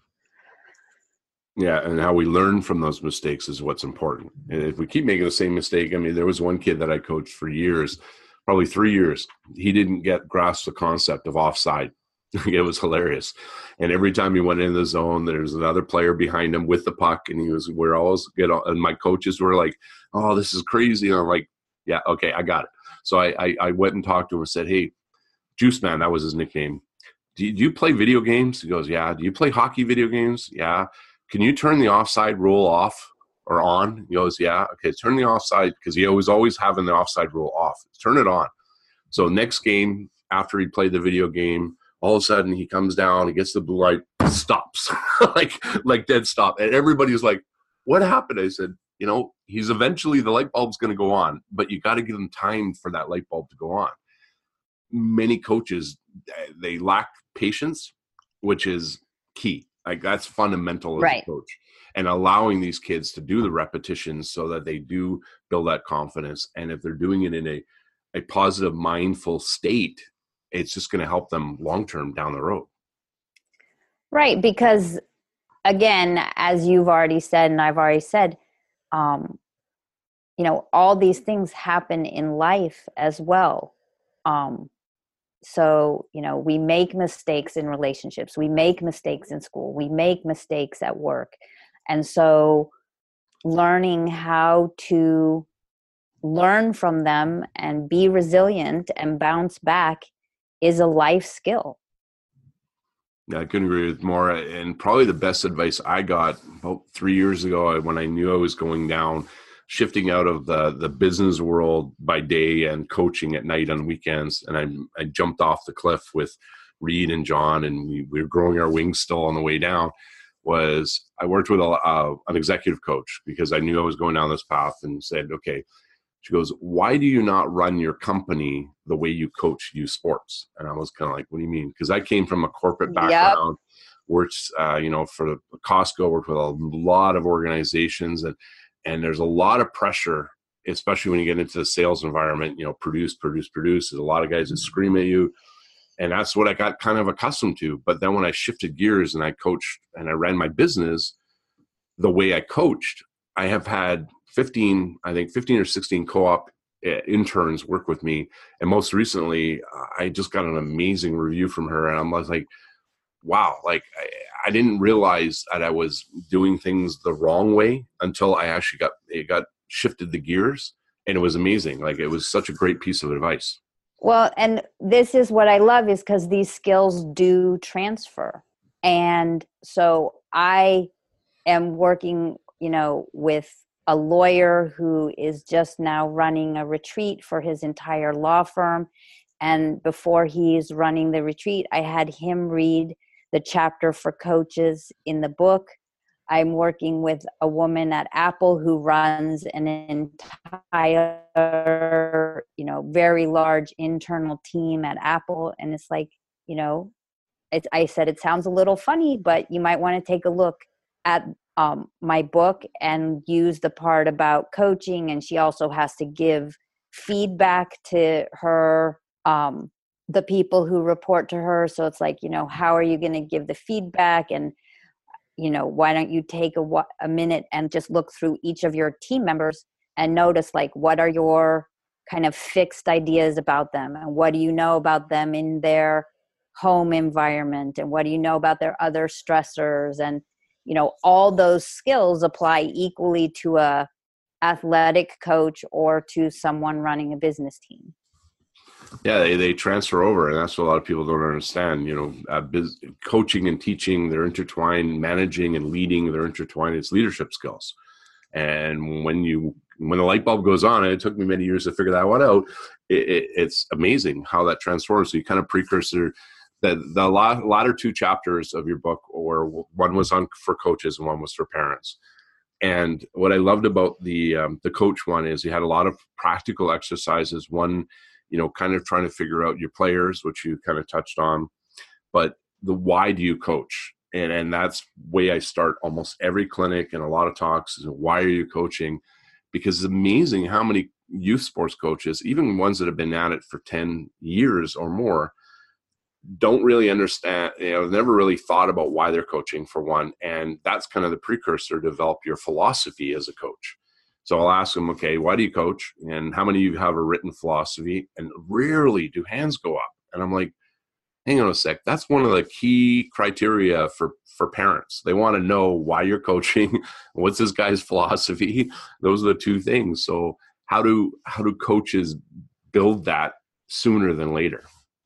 Yeah, and how we learn from those mistakes is what's important. And if we keep making the same mistake, I mean, there was one kid that I coached for years, probably three years. He didn't get grasp the concept of offside. It was hilarious. And every time he went in the zone, there's another player behind him with the puck, and he was, we're always get on, and my coaches were like, oh, this is crazy. And I'm like, yeah, okay, I got it. So I, I, I went and talked to him and said, hey, Juice Man, that was his nickname. Do you, do you play video games? He goes, yeah. Do you play hockey video games? Yeah. Can you turn the offside rule off or on? He goes, yeah. Okay, turn the offside, because he was always having the offside rule off. Turn it on. So next game, after he played the video game, all of a sudden he comes down, he gets the blue light, stops, like like dead stop. And everybody's like, what happened? I said, you know, he's eventually, the light bulb's going to go on, but you got to give him time for that light bulb to go on. Many coaches, they lack patience, which is key. Like, that's fundamental as right. a coach, and allowing these kids to do the repetitions so that they do build that confidence. And if they're doing it in a, a positive, mindful state, it's just going to help them long-term down the road. Right. Because again, as you've already said, and I've already said, um, you know, all these things happen in life as well. Um, So, you know, we make mistakes in relationships. We make mistakes in school. We make mistakes at work. And so learning how to learn from them and be resilient and bounce back is a life skill. Yeah, I couldn't agree with more. And probably the best advice I got about three years ago, when I knew I was going down, shifting out of the, the business world by day and coaching at night on weekends. And I, I jumped off the cliff with Reed and John, and we, we were growing our wings still on the way down, was I worked with a, uh, an executive coach, because I knew I was going down this path, and said, okay, she goes, why do you not run your company the way you coach youth sports? And I was kind of like, what do you mean? Because I came from a corporate background, yep. worked, uh, you know, for Costco, worked with a lot of organizations, and And there's a lot of pressure, especially when you get into the sales environment, you know, produce, produce, produce. There's a lot of guys that scream at you. And that's what I got kind of accustomed to. But then when I shifted gears and I coached and I ran my business the way I coached, I have had fifteen, I think fifteen or sixteen co-op interns work with me. And most recently, I just got an amazing review from her. And I'm like, wow, like I, I didn't realize that I was doing things the wrong way until I actually got, it got shifted the gears, and it was amazing. Like, it was such a great piece of advice. Well, and this is what I love, is because these skills do transfer. And so I am working, you know, with a lawyer who is just now running a retreat for his entire law firm. And before he's running the retreat, I had him read the chapter for coaches in the book. I'm working with a woman at Apple who runs an entire, you know, very large internal team at Apple. And it's like, you know, it's, I said, it sounds a little funny, but you might want to take a look at um, my book and use the part about coaching. And she also has to give feedback to her, um, the people who report to her. So it's like, you know, how are you going to give the feedback? And, you know, why don't you take a, a minute and just look through each of your team members and notice, like, what are your kind of fixed ideas about them? And what do you know about them in their home environment? And what do you know about their other stressors? And, you know, all those skills apply equally to a athletic coach or to someone running a business team. Yeah, they, they transfer over, and that's what a lot of people don't understand. You know, uh, biz, coaching and teaching, they're intertwined. Managing and leading, they're intertwined. It's leadership skills. And when you when the light bulb goes on, and it took me many years to figure that one out, it, it, it's amazing how that transforms. So you kind of precursor the the latter two chapters of your book, or one was on for coaches and one was for parents. And what I loved about the um, the coach one is you had a lot of practical exercises. One, you know, kind of trying to figure out your players, which you kind of touched on, but the why do you coach? And and that's way I start almost every clinic and a lot of talks is why are you coaching? Because it's amazing how many youth sports coaches, even ones that have been at it for ten years or more, don't really understand, you know, never really thought about why they're coaching, for one. And that's kind of the precursor to develop your philosophy as a coach. So I'll ask them, okay, why do you coach? And how many of you have a written philosophy? And rarely do hands go up. And I'm like, hang on a sec. That's one of the key criteria for, for parents. They want to know why you're coaching. What's this guy's philosophy? Those are the two things. So how do, how do coaches build that sooner than later?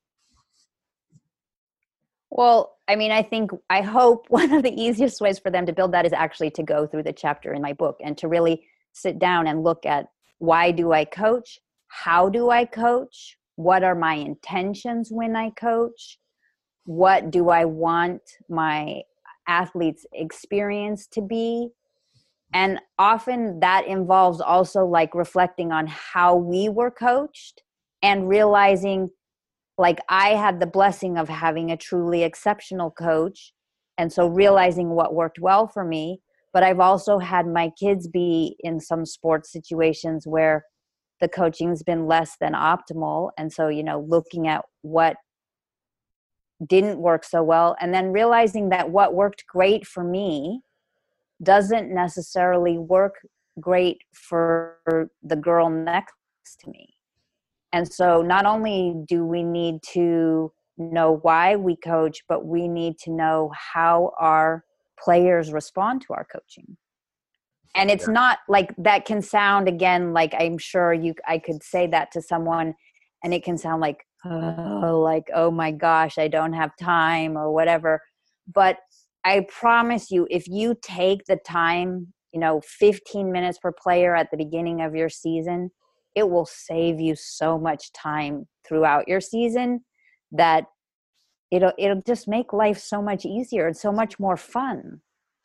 Well, I mean, I think, I hope one of the easiest ways for them to build that is actually to go through the chapter in my book and to really sit down and look at, why do I coach? How do I coach? What are my intentions when I coach? What do I want my athletes' experience to be? And often that involves also like reflecting on how we were coached and realizing, like, I had the blessing of having a truly exceptional coach. And so realizing what worked well for me, but I've also had my kids be in some sports situations where the coaching's been less than optimal. And so, you know, looking at what didn't work so well, and then realizing that what worked great for me doesn't necessarily work great for the girl next to me. And so not only do we need to know why we coach, but we need to know how our players respond to our coaching. And it's not like, that can sound, again, like, I'm sure you, I could say that to someone and it can sound like, oh, like, oh my gosh, I don't have time or whatever. But I promise you, if you take the time, you know, fifteen minutes per player at the beginning of your season, it will save you so much time throughout your season that it'll, it'll just make life so much easier and so much more fun.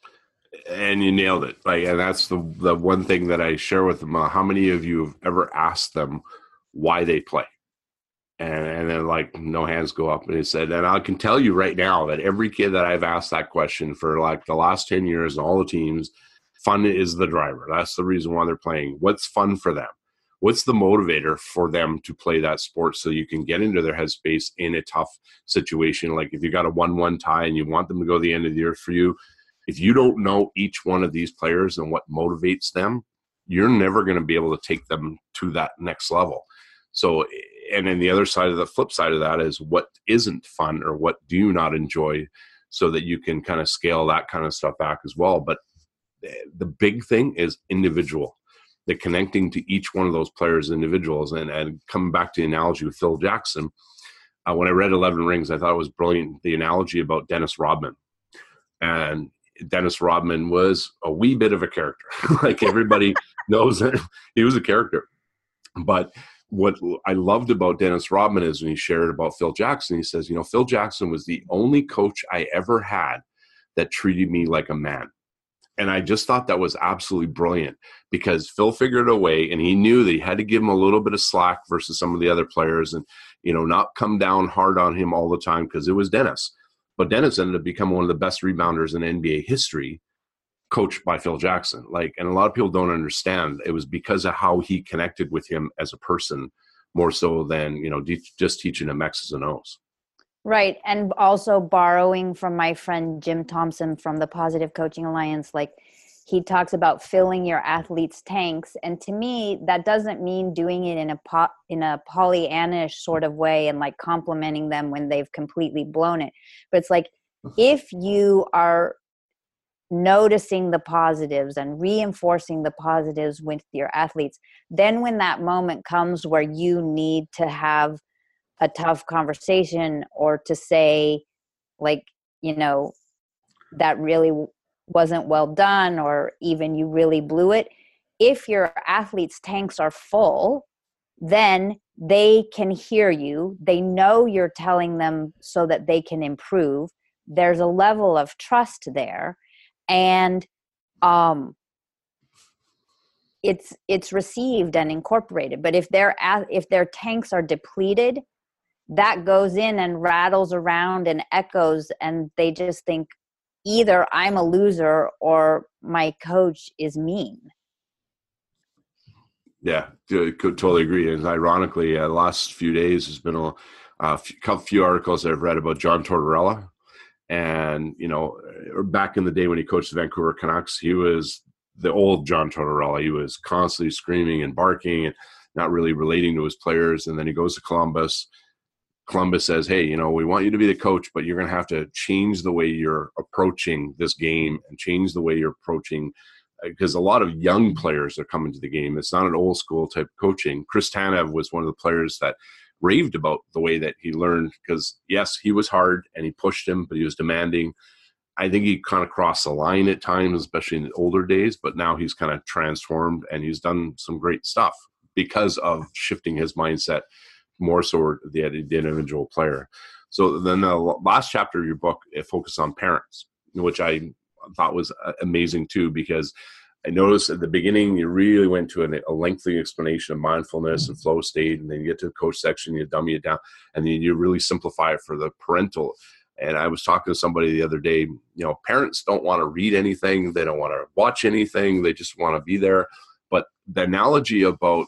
And you nailed it. Like, and that's the the one thing that I share with them. Uh, how many of you have ever asked them why they play? And, and then, like, no hands go up. And he said, and I can tell you right now that every kid that I've asked that question for like the last ten years, all the teams, fun is the driver. That's the reason why they're playing. What's fun for them? What's the motivator for them to play that sport so you can get into their headspace in a tough situation? Like if you got a one one tie and you want them to go to the end of the year for you, if you don't know each one of these players and what motivates them, you're never going to be able to take them to that next level. So, and then the other side of the flip side of that is what isn't fun or what do you not enjoy, so that you can kind of scale that kind of stuff back as well. But the big thing is individual, the connecting to each one of those players, individuals. And, and coming back to the analogy with Phil Jackson, uh, when I read eleven Rings, I thought it was brilliant, the analogy about Dennis Rodman. And Dennis Rodman was a wee bit of a character. Like everybody knows that he was a character. But what I loved about Dennis Rodman is when he shared about Phil Jackson, he says, you know, Phil Jackson was the only coach I ever had that treated me like a man. And I just thought that was absolutely brilliant because Phil figured a way, and he knew that he had to give him a little bit of slack versus some of the other players, and, you know, not come down hard on him all the time because it was Dennis. But Dennis ended up becoming one of the best rebounders in N B A history, coached by Phil Jackson. Like, and a lot of people don't understand it was because of how he connected with him as a person, more so than, you know, de- just teaching him X's and O's. Right. And also borrowing from my friend Jim Thompson from the Positive Coaching Alliance, like he talks about filling your athletes' tanks. And to me, that doesn't mean doing it in a po- in a Pollyannish sort of way and like complimenting them when they've completely blown it. But it's like, if you are noticing the positives and reinforcing the positives with your athletes, then when that moment comes where you need to have a tough conversation or to say, like, you know, that really wasn't well done, or even you really blew it. If your athletes' tanks are full, then they can hear you. They know you're telling them so that they can improve. There's a level of trust there. And um, it's it's received and incorporated. But if their if their tanks are depleted, that goes in and rattles around and echoes, and they just think either I'm a loser or my coach is mean. Yeah, could totally agree. And ironically, uh, the last few days has been a, a few, few articles I've read about John Tortorella. And, you know, back in the day when he coached the Vancouver Canucks, he was the old John Tortorella. He was constantly screaming and barking and not really relating to his players. And then he goes to Columbus. Columbus says, hey, you know, we want you to be the coach, but you're going to have to change the way you're approaching this game and change the way you're approaching, because a lot of young players are coming to the game. It's not an old school type of coaching. Chris Tanev was one of the players that raved about the way that he learned, because yes, he was hard and he pushed him, but he was demanding. I think he kind of crossed the line at times, especially in the older days, but now he's kind of transformed and he's done some great stuff because of shifting his mindset more so the, the individual player. So then the last chapter of your book, it focused on parents, which I thought was amazing too, because I noticed at the beginning, you really went to a, a lengthy explanation of mindfulness and flow state, and then you get to the coach section, you dummy it down, and then you really simplify it for the parental. And I was talking to somebody the other day, you know, parents don't want to read anything. They don't want to watch anything. They just want to be there. But the analogy about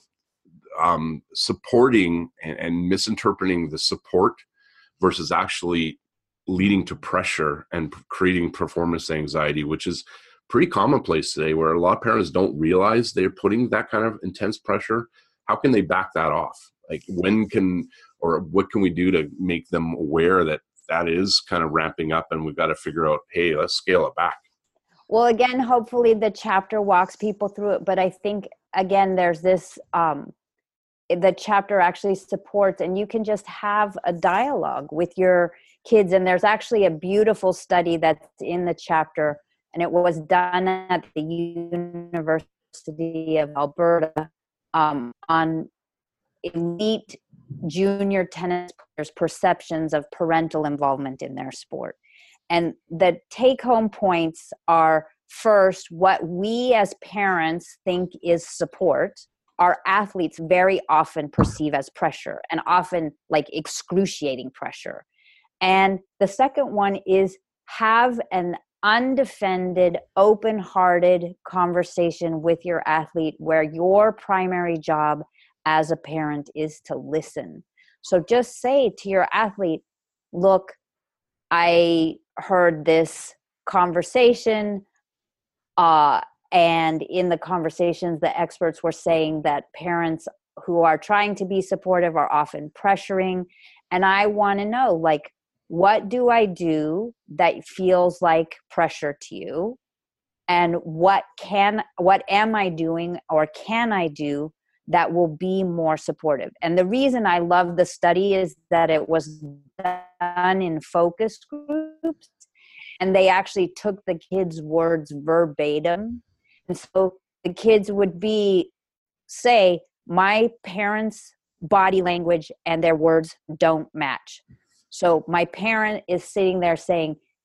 um, supporting and, and misinterpreting the support versus actually leading to pressure and creating performance anxiety, which is pretty commonplace today, where a lot of parents don't realize they're putting that kind of intense pressure. How can they back that off? Like, when can, or what can we do to make them aware that that is kind of ramping up and we've got to figure out, hey, let's scale it back? Well, again, hopefully the chapter walks people through it. But I think, again, there's this, um, the chapter actually supports, and you can just have a dialogue with your kids. And there's actually a beautiful study that's in the chapter, and it was done at the University of Alberta um, on elite junior tennis players' perceptions of parental involvement in their sport. And the take-home points are, first, what we as parents think is support, our athletes very often perceive as pressure, and often like excruciating pressure. And the second one is have an undefended, open-hearted conversation with your athlete where your primary job as a parent is to listen. So just say to your athlete, look, I heard this conversation, uh, and in the conversations, the experts were saying that parents who are trying to be supportive are often pressuring. And I want to know, like, what do I do that feels like pressure to you? And what can, what am I doing or can I do that will be more supportive? And the reason I love the study is that it was done in focus groups, and they actually took the kids' words verbatim. And so the kids would be, say, my parents' body language and their words don't match. So my parent is sitting there saying,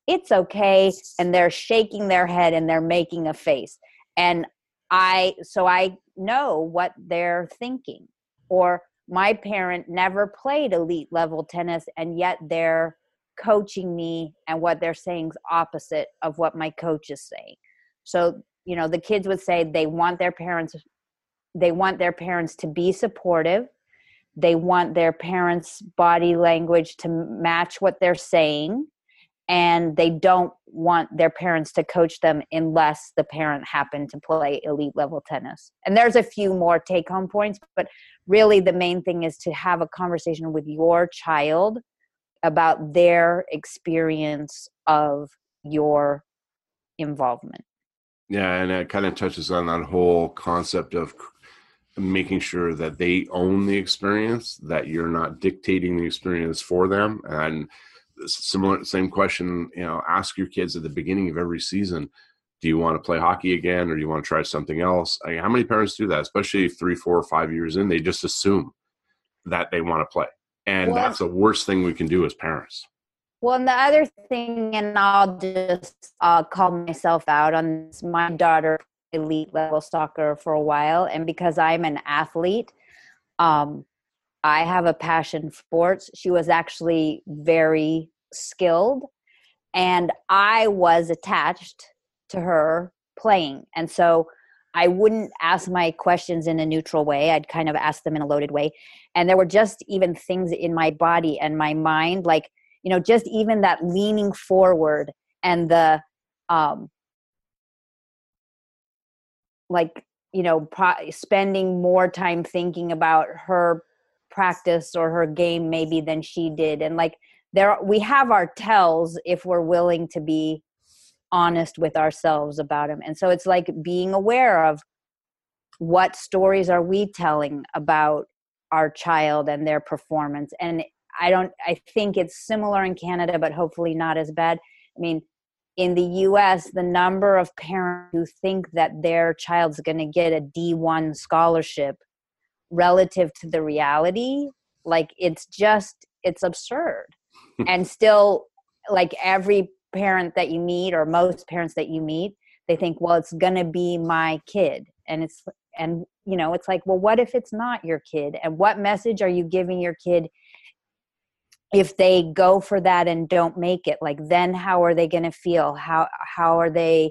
it's okay. And they're shaking their head and they're making a face. And I, so I know what they're thinking. Or my parent never played elite level tennis, and yet they're coaching me, and what they're saying is opposite of what my coach is saying. So, you know, the kids would say they want their parents, they want their parents to be supportive. They want their parents' body language to match what they're saying. And they don't want their parents to coach them unless the parent happened to play elite level tennis. And there's a few more take home points, but really the main thing is to have a conversation with your child about their experience of your involvement. Yeah, and it kind of touches on that whole concept of making sure that they own the experience, that you're not dictating the experience for them. And similar, same question, you know, ask your kids at the beginning of every season, do you want to play hockey again, or do you want to try something else? I mean, how many parents do that, especially three, four, or five years in? They just assume that they want to play. And well, that's the worst thing we can do as parents. Well, and the other thing, and I'll just uh, call myself out on this, my daughter elite level soccer for a while. And because I'm an athlete, um, I have a passion for sports. She was actually very skilled, and I was attached to her playing. And so I wouldn't ask my questions in a neutral way. I'd kind of ask them in a loaded way. And there were just even things in my body and my mind, like, you know, just even that leaning forward and the, um, like, you know, pro- spending more time thinking about her practice or her game maybe than she did. And like there, we have our tells if we're willing to be honest with ourselves about them. And so it's like being aware of what stories are we telling about our child and their performance. And I don't, I think it's similar in Canada, but hopefully not as bad. I mean, in the U S, the number of parents who think that their child's going to get a D one scholarship relative to the reality, like it's just, it's absurd. And still, like every parent that you meet, or most parents that you meet, they think, well, it's going to be my kid. And it's, and you know, it's like, well, what if it's not your kid? And what message are you giving your kid if they go for that and don't make it? Like, then how are they going to feel? How, how are they,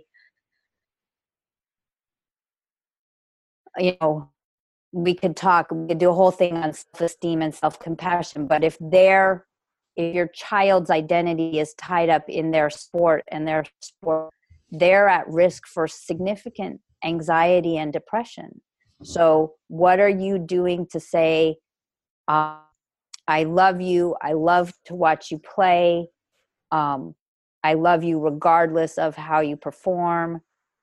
you know, we could talk, we could do a whole thing on self-esteem and self-compassion, but if they're, if your child's identity is tied up in their sport and their sport, they're at risk for significant anxiety and depression. So what are you doing to say, uh, I love you, I love to watch you play, um, I love you regardless of how you perform?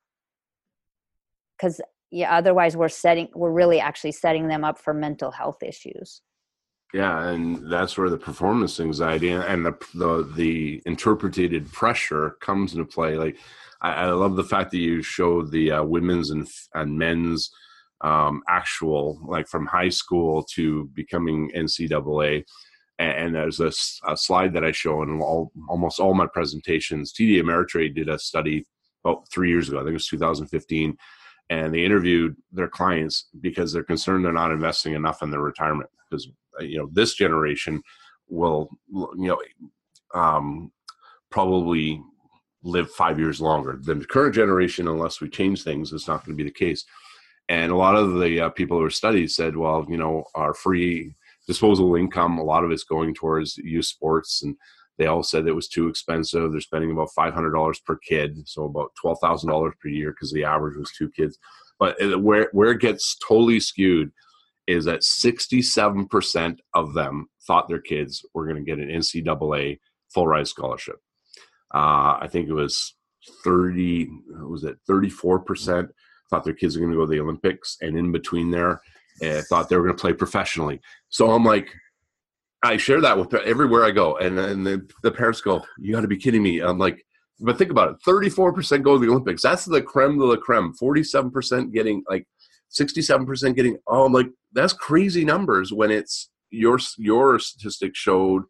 Because yeah, otherwise we're setting, we're really actually setting them up for mental health issues. Yeah, and that's where the performance anxiety and the the, the interpreted pressure comes into play. Like, I, I love the fact that you showed the uh, women's and and men's um, actual, like from high school to becoming N C double A. And, and there's a, a slide that I show in all, almost all my presentations. T D Ameritrade did a study about three years ago. I think it was two thousand fifteen. And they interviewed their clients because they're concerned they're not investing enough in their retirement. Because, you know, this generation will, you know, um, probably live five years longer than the current generation. Unless we change things, it's not going to be the case. And a lot of the uh, people who were studied said, well, you know, our free disposable income, a lot of it's going towards youth sports. And they all said it was too expensive. They're spending about five hundred dollars per kid, so about twelve thousand dollars per year, because the average was two kids. But where, where it gets totally skewed is that sixty-seven percent of them thought their kids were going to get an N C double A full-ride scholarship. Uh, I think it was thirty, what was it, thirty-four percent thought their kids were going to go to the Olympics, and in between there, uh, thought they were going to play professionally. So I'm like, I share that with everywhere I go, and then the, the parents go, you got to be kidding me. I'm like, but think about it, thirty-four percent go to the Olympics. That's the creme de la creme. forty-seven percent getting, like, sixty-seven percent getting, oh, I'm like, that's crazy numbers when it's, your your statistics showed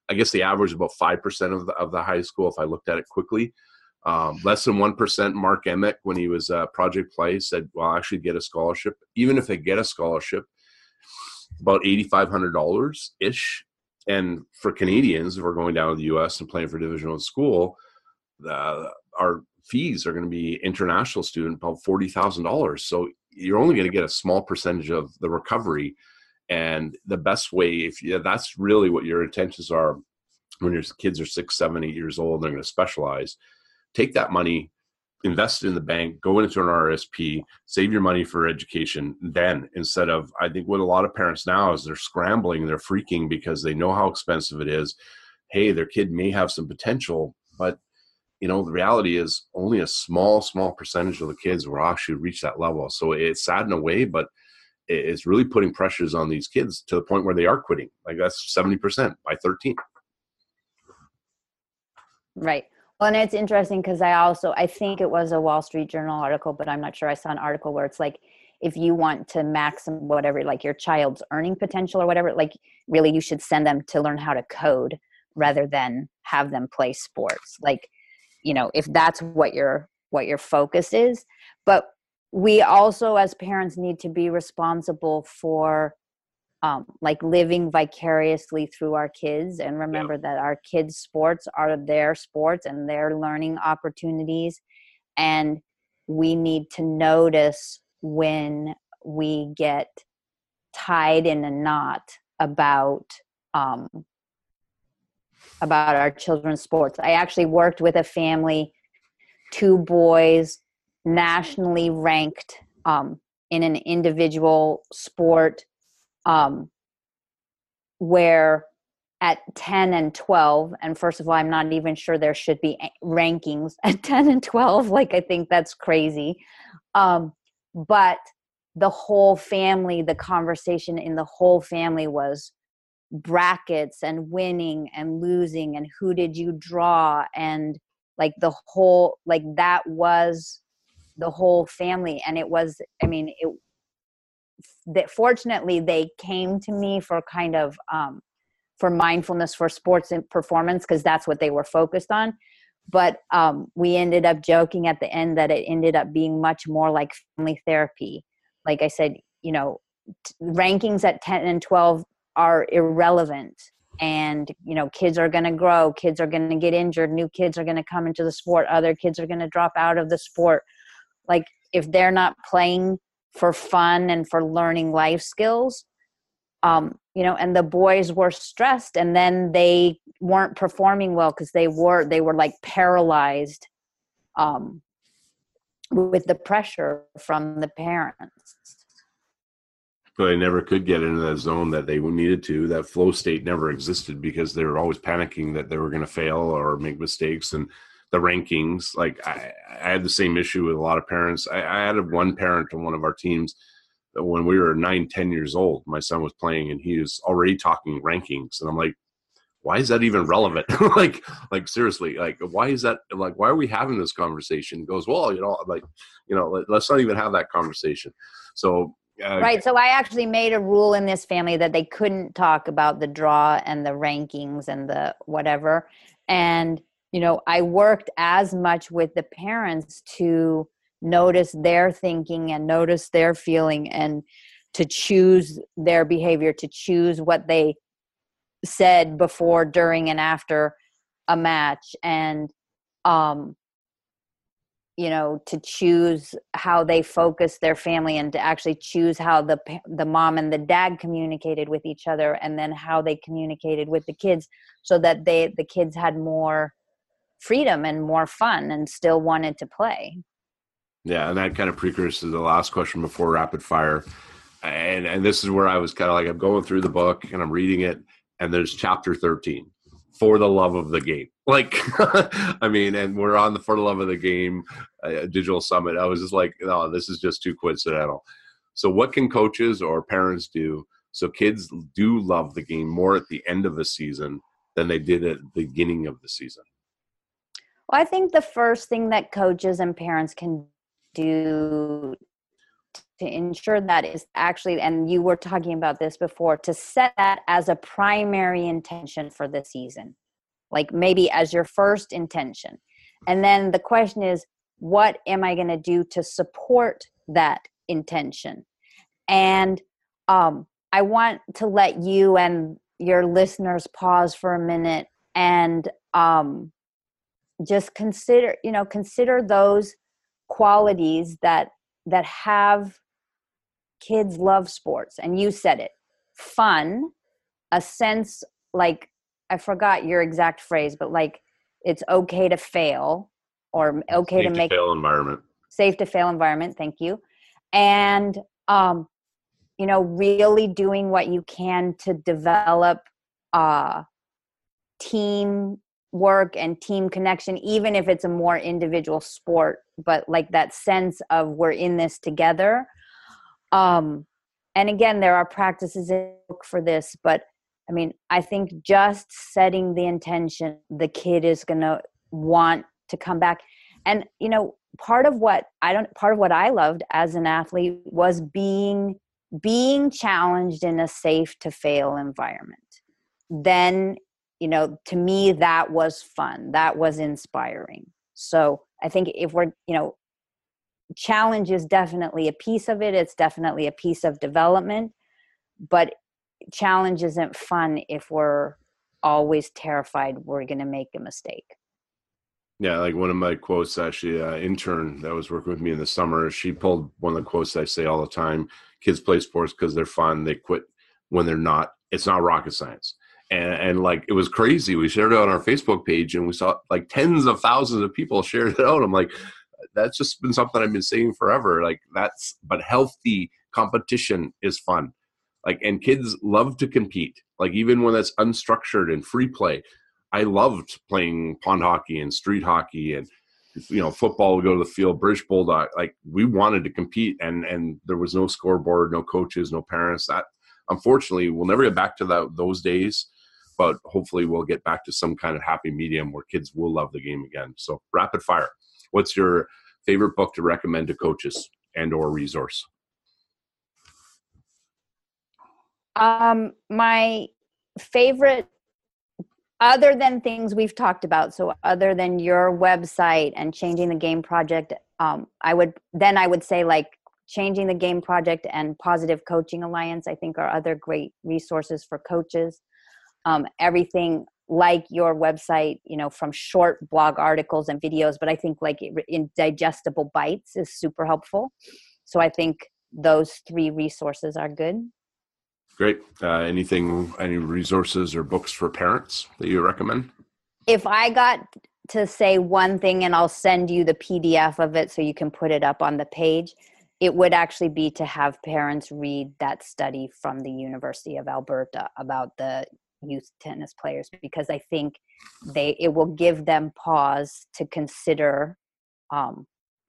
I guess the average is about five percent of the, of the high school, if I looked at it quickly. Um, less than one percent. Mark Emick, when he was uh, Project Play, said, well, I'll actually get a scholarship. Even if they get a scholarship, about eight thousand five hundred dollars-ish. And for Canadians, if we're going down to the U S and playing for Division One school, the, our fees are going to be international student about forty thousand dollars. So you're only going to get a small percentage of the recovery. And the best way, if you, that's really what your intentions are when your kids are six, seven, eight years old, they're going to specialize. Take that money, invest it in the bank, go into an R S P, save your money for education then, instead of, I think what a lot of parents now is they're scrambling, they're freaking because they know how expensive it is. Hey, their kid may have some potential, but you know, the reality is only a small, small percentage of the kids will actually reach that level. So it's sad in a way, but it's really putting pressures on these kids to the point where they are quitting. Like that's seventy percent by thirteen. Right. Well, and it's interesting because I also, I think it was a Wall Street Journal article, but I'm not sure. I saw an article where it's like, if you want to maximize whatever, like your child's earning potential or whatever, like really you should send them to learn how to code rather than have them play sports. Like, you know, if that's what your, what your focus is. But we also as parents need to be responsible for um, like living vicariously through our kids, and remember yeah. that our kids' sports are their sports and their learning opportunities. And we need to notice when we get tied in a knot about, um, about our children's sports. I actually worked with a family, two boys, nationally ranked um, in an individual sport, um, where at ten and twelve, and first of all, I'm not even sure there should be rankings at ten and twelve. Like, I think that's crazy. Um, but the whole family, the conversation in the whole family was brackets and winning and losing and who did you draw, and like the whole, like that was the whole family. And it was, I mean, it, that fortunately they came to me for kind of, um, for mindfulness for sports and performance, because that's what they were focused on. But um, we ended up joking at the end that it ended up being much more like family therapy. Like I said, you know, t- rankings at ten and twelve are irrelevant. And, you know, kids are going to grow, kids are going to get injured, new kids are going to come into the sport, other kids are going to drop out of the sport. Like, if they're not playing for fun and for learning life skills, um, you know, and the boys were stressed, and then they weren't performing well because they were, they were like paralyzed um, with the pressure from the parents. But they never could get into that zone that they needed to. That flow state never existed because they were always panicking that they were going to fail or make mistakes. And the rankings, like I, I had the same issue with a lot of parents. I, I had one parent on one of our teams that when we were nine, ten years old, my son was playing and he was already talking rankings. And I'm like, why is that even relevant? like, like seriously, like, why is that? Like, why are we having this conversation? He goes, well, you know, like, you know, let, let's not even have that conversation. So, Uh, right. So I actually made a rule in this family that they couldn't talk about the draw and the rankings and the whatever. And, you know, I worked as much with the parents to notice their thinking and notice their feeling and to choose their behavior, to choose what they said before, during, and after a match. And, um, you know, to choose how they focus their family and to actually choose how the the mom and the dad communicated with each other, and then how they communicated with the kids, so that they the kids had more freedom and more fun and still wanted to play. Yeah, and that kind of precursors to the last question before rapid fire. And and this is where I was kind of like, I'm going through the book and I'm reading it, and there's chapter thirteen. For the love of the game. Like, I mean, and we're on the For the Love of the Game uh, digital summit. I was just like, no, this is just too coincidental. So what can coaches or parents do so kids do love the game more at the end of the season than they did at the beginning of the season? Well, I think the first thing that coaches and parents can do to ensure that is actually, and you were talking about this before, to set that as a primary intention for the season, like maybe as your first intention. And then the question is, what am I going to do to support that intention? And um, I want to let you and your listeners pause for a minute and um, just consider, you know, consider those qualities that that have kids love sports. And you said it, fun, a sense, like, I forgot your exact phrase, but like it's okay to fail, or okay Safe to make to fail environment. Safe to fail environment. Thank you. And, um, you know, really doing what you can to develop uh, team work and team connection, even if it's a more individual sport, but like that sense of we're in this together. Um, and again, there are practices in the book for this, but I mean, I think just setting the intention, the kid is going to want to come back. And, you know, part of what I don't, part of what I loved as an athlete was being, being challenged in a safe to fail environment. Then, you know, to me, that was fun. That was inspiring. So I think if we're, you know, challenge is definitely a piece of it. It's definitely a piece of development, but challenge isn't fun if we're always terrified we're going to make a mistake. Yeah, like one of my quotes, actually, uh, intern that was working with me in the summer, she pulled one of the quotes that I say all the time: kids play sports because they're fun. They quit when they're not. It's not rocket science. And, and like, it was crazy. We shared it on our Facebook page and we saw like tens of thousands of people shared it out. I'm like, that's just been something I've been saying forever. Like that's, but healthy competition is fun. Like, and kids love to compete. Like even when it's unstructured and free play, I loved playing pond hockey and street hockey and, you know, football. We go to the field, British Bulldog. Like we wanted to compete, and and there was no scoreboard, no coaches, no parents. That unfortunately we'll never get back to that those days. But hopefully we'll get back to some kind of happy medium where kids will love the game again. So rapid fire. What's your favorite book to recommend to coaches and or resource? Um, my favorite, other than things we've talked about, so other than your website and Changing the Game Project, um, I would, then I would say like Changing the Game Project and Positive Coaching Alliance, I think are other great resources for coaches. Um, everything like your website, you know, from short blog articles and videos, but I think like in digestible bites is super helpful. So I think those three resources are good. Great. Uh, anything, any resources or books for parents that you recommend? If I got to say one thing, and I'll send you the P D F of it so you can put it up on the page, it would actually be to have parents read that study from the University of Alberta about the youth tennis players, because I think they it will give them pause to consider um,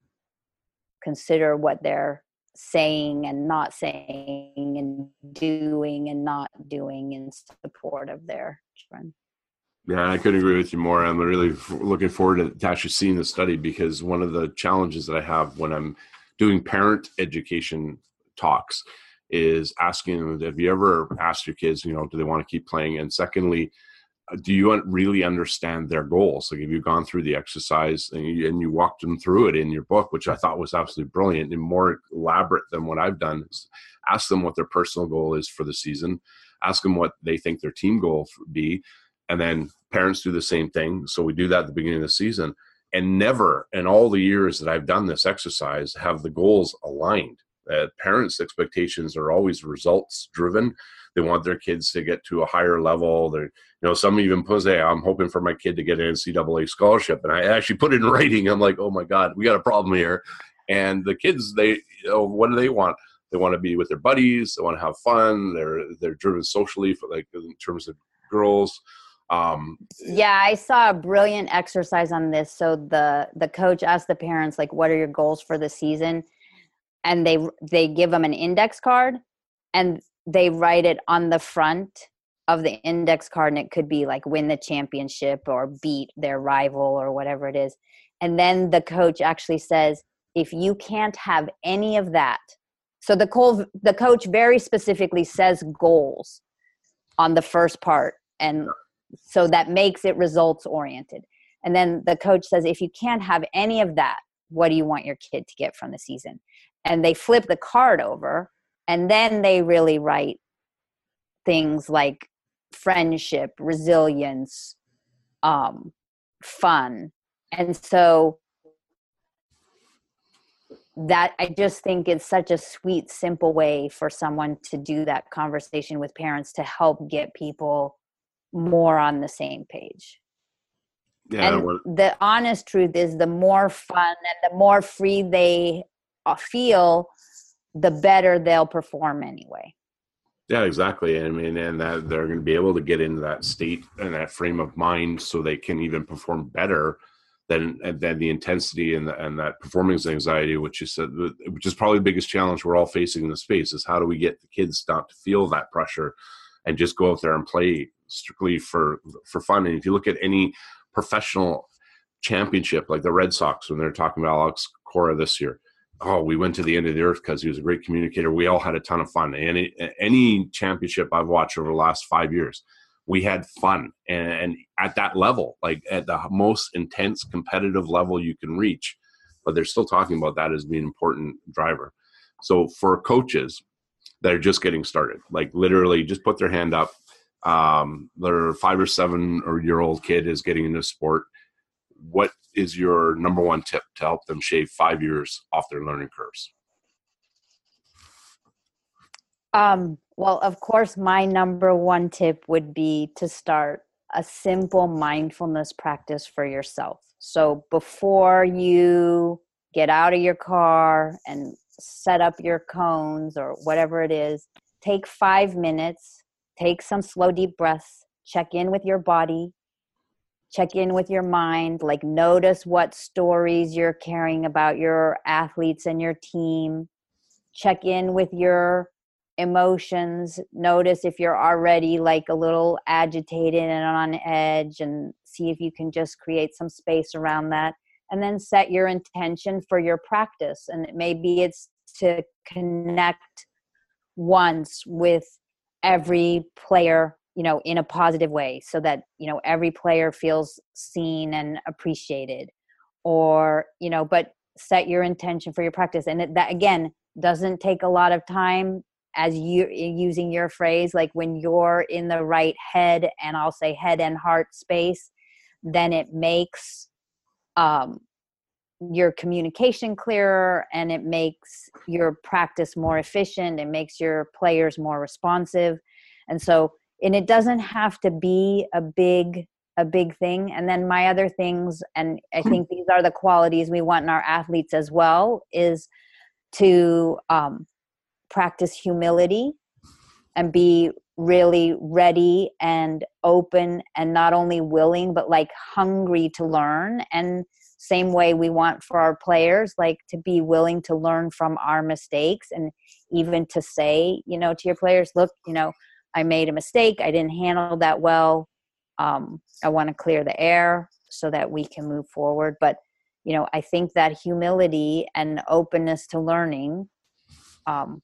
consider what they're saying and not saying and doing and not doing in support of their children. Yeah, I couldn't agree with you more. I'm really looking forward to, to actually seeing the study, because one of the challenges that I have when I'm doing parent education talks is asking them, have you ever asked your kids, you know, do they want to keep playing? And secondly, do you really understand their goals? Like, have you gone through the exercise and you, and you walked them through it in your book, which I thought was absolutely brilliant and more elaborate than what I've done? Is ask them what their personal goal is for the season. Ask them what they think their team goal would be. And then parents do the same thing. So we do that at the beginning of the season. And never in all the years that I've done this exercise have the goals aligned. Uh, parents' expectations are always results driven. They want their kids to get to a higher level. They're, you know, some even put, hey, I'm hoping for my kid to get an N C double A scholarship. And I actually put it in writing. I'm like, oh my God, we got a problem here. And the kids, they, you know, what do they want? They want to be with their buddies. They want to have fun. They're, they're driven socially for, like, in terms of girls. Um, yeah, I saw a brilliant exercise on this. So the, the coach asked the parents, like, what are your goals for the season? And they, they give them an index card and they write it on the front of the index card. And it could be like win the championship or beat their rival or whatever it is. And then the coach actually says, if you can't have any of that, So the co- the coach very specifically says goals on the first part, and so that makes it results oriented. And then the coach says, if you can't have any of that, what do you want your kid to get from the season? And they flip the card over, and then they really write things like friendship, resilience, um, fun. And so that, I just think it's such a sweet, simple way for someone to do that conversation with parents to help get people more on the same page. Yeah, And well, the honest truth is, the more fun and the more free they feel, the better they'll perform anyway. yeah, exactly. I mean, and that they're going to be able to get into that state and that frame of mind so they can even perform better than than the intensity and the, and that performance anxiety, which you said, which is probably the biggest challenge we're all facing in the space, is how do we get the kids not to feel that pressure and just go out there and play strictly for for fun. And if you look at any professional championship, like the Red Sox, when they're talking about Alex Cora this year, oh, we went to the end of the earth because he was a great communicator. We all had a ton of fun. Any any championship I've watched over the last five years, we had fun. And, and at that level, like at the most intense competitive level you can reach, but they're still talking about that as being an important driver. So for coaches that are just getting started, like literally just put their hand up. Um, their five or seven or year old kid is getting into sport. What is your number one tip to help them shave five years off their learning curves? Um, well, of course, my number one tip would be to start a simple mindfulness practice for yourself. So before you get out of your car and set up your cones or whatever it is, take five minutes, take some slow, deep breaths, check in with your body, check in with your mind, like notice what stories you're carrying about your athletes and your team. Check in with your emotions. Notice if you're already like a little agitated and on edge, and see if you can just create some space around that. And then set your intention for your practice. And maybe it's to connect once with every player, you know, in a positive way, so that, you know, every player feels seen and appreciated. Or, you know, but set your intention for your practice. And it, that, again, doesn't take a lot of time, as you using your phrase, like when you're in the right head, and I'll say head and heart space, then it makes um, your communication clearer, and it makes your practice more efficient. It makes your players more responsive. And so, and it doesn't have to be a big, a big thing. And then my other things, and I think these are the qualities we want in our athletes as well, is to um, practice humility and be really ready and open, and not only willing, but like hungry to learn. And same way we want for our players, like to be willing to learn from our mistakes, and even to say, you know, to your players, look, you know, I made a mistake. I didn't handle that well. Um, I want to clear the air so that we can move forward. But, you know, I think that humility and openness to learning um,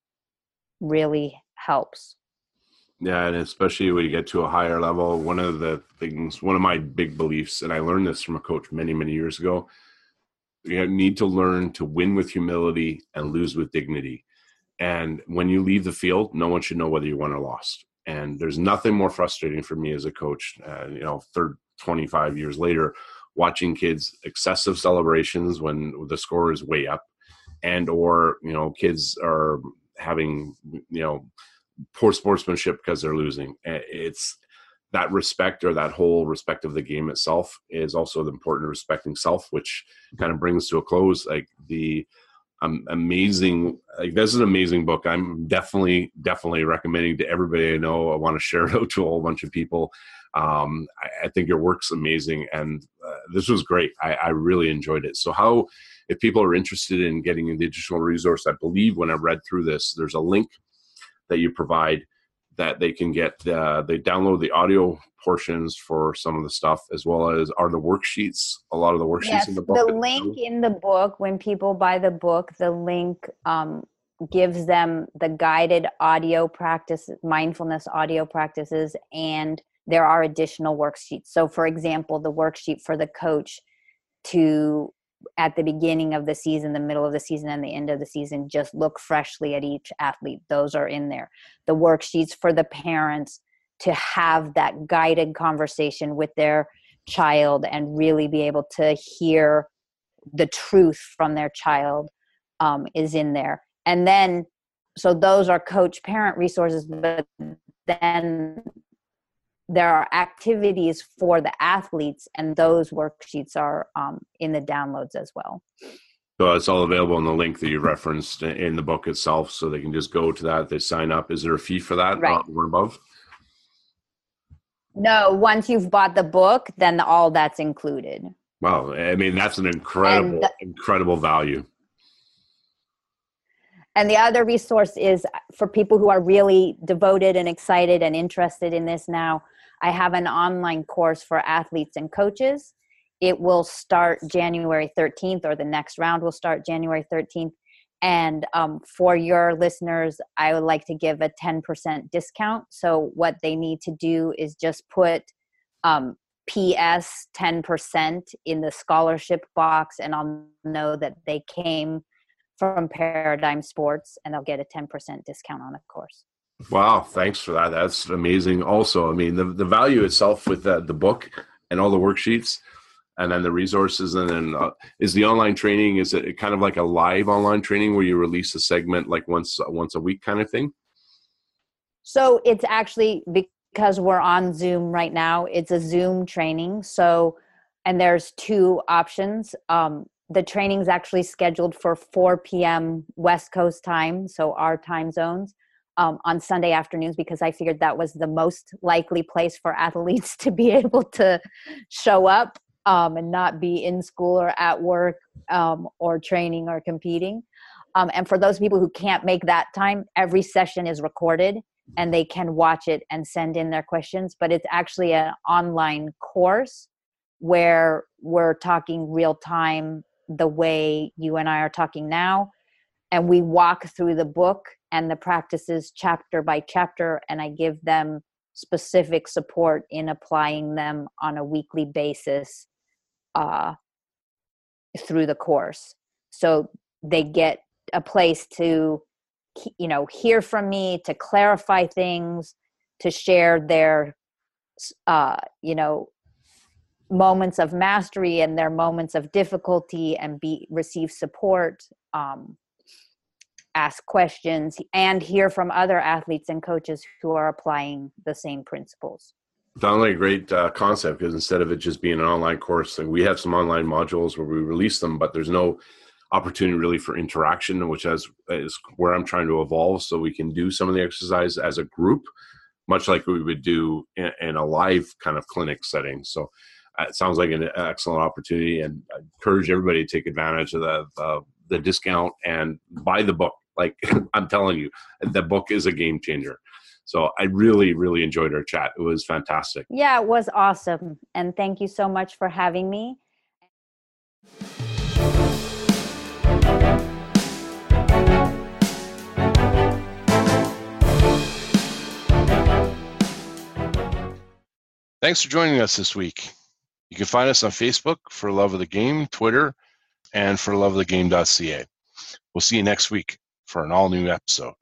really helps. Yeah, and especially when you get to a higher level, one of the things, one of my big beliefs, and I learned this from a coach many, many years ago, you need to learn to win with humility and lose with dignity. And when you leave the field, no one should know whether you won or lost. And there's nothing more frustrating for me as a coach, uh, you know, third, twenty-five years later, watching kids excessive celebrations when the score is way up, and or, you know, kids are having, you know, poor sportsmanship because they're losing. It's that respect, or that whole respect of the game itself, is also the important respecting self, which kind of brings to a close like the um, amazing, like this is an amazing book. I'm definitely, definitely recommending to everybody I know. I want to share it out to a whole bunch of people. Um, I, I think your work's amazing, and uh, this was great. I, I really enjoyed it. So how, if people are interested in getting an additional resource, I believe when I read through this, there's a link that you provide that they can get, uh, they download the audio portions for some of the stuff, as well as are the worksheets, a lot of the worksheets Yes, in the book. the link in the book, when people buy the book, the link um, gives them the guided audio practice, mindfulness audio practices, and there are additional worksheets. So for example, the worksheet for the coach to, at the beginning of the season, the middle of the season, and the end of the season, just look freshly at each athlete. Those are in there. The worksheets for the parents to have that guided conversation with their child and really be able to hear the truth from their child um, is in there. And then, so those are coach parent resources, but then there are activities for the athletes, and those worksheets are um, in the downloads as well. So it's all available in the link that you referenced in the book itself, so they can just go to that, they sign up. Is there a fee for that? Right. Uh, over and above? No, once you've bought the book, then all that's included. Wow. I mean, that's an incredible, the, incredible value. And the other resource is for people who are really devoted and excited and interested in this now. I have an online course for athletes and coaches. It will start January thirteenth, or the next round will start January thirteenth. And um, for your listeners, I would like to give a ten percent discount. So what they need to do is just put um, P S ten percent in the scholarship box, and I'll know that they came from Paradigm Sports, and they'll get a ten percent discount on the course. Wow. Thanks for that. That's amazing. Also, I mean, the, the value itself with the, the book and all the worksheets, and then the resources, and then uh, is the online training, is it kind of like a live online training where you release a segment like once, once a week kind of thing? So it's actually, because we're on Zoom right now, it's a Zoom training. So, and there's two options. Um, the training's actually scheduled for four p.m. West Coast time, so our time zones, um, on Sunday afternoons, because I figured that was the most likely place for athletes to be able to show up um, and not be in school or at work um, or training or competing. Um, and for those people who can't make that time, every session is recorded and they can watch it and send in their questions. But it's actually an online course where we're talking real time, the way you and I are talking now. And we walk through the book and the practices chapter by chapter, and I give them specific support in applying them on a weekly basis uh, through the course. So they get a place to, you know, hear from me, to clarify things, to share their, uh, you know, moments of mastery and their moments of difficulty, and be receive support, um, ask questions, and hear from other athletes and coaches who are applying the same principles. Sounds like a great uh, concept, because instead of it just being an online course, like we have some online modules where we release them, but there's no opportunity really for interaction, which is, is where I'm trying to evolve, so we can do some of the exercise as a group, much like we would do in, in a live kind of clinic setting. So uh, it sounds like an excellent opportunity, and I encourage everybody to take advantage of the, the, the discount and buy the book. Like I'm telling you, the book is a game changer. So I really, really enjoyed our chat. It was fantastic. Yeah, it was awesome. And thank you so much for having me. Thanks for joining us this week. You can find us on Facebook, For Love of the Game, Twitter, and for love of the game dot c a. We'll see you next week for an all-new episode.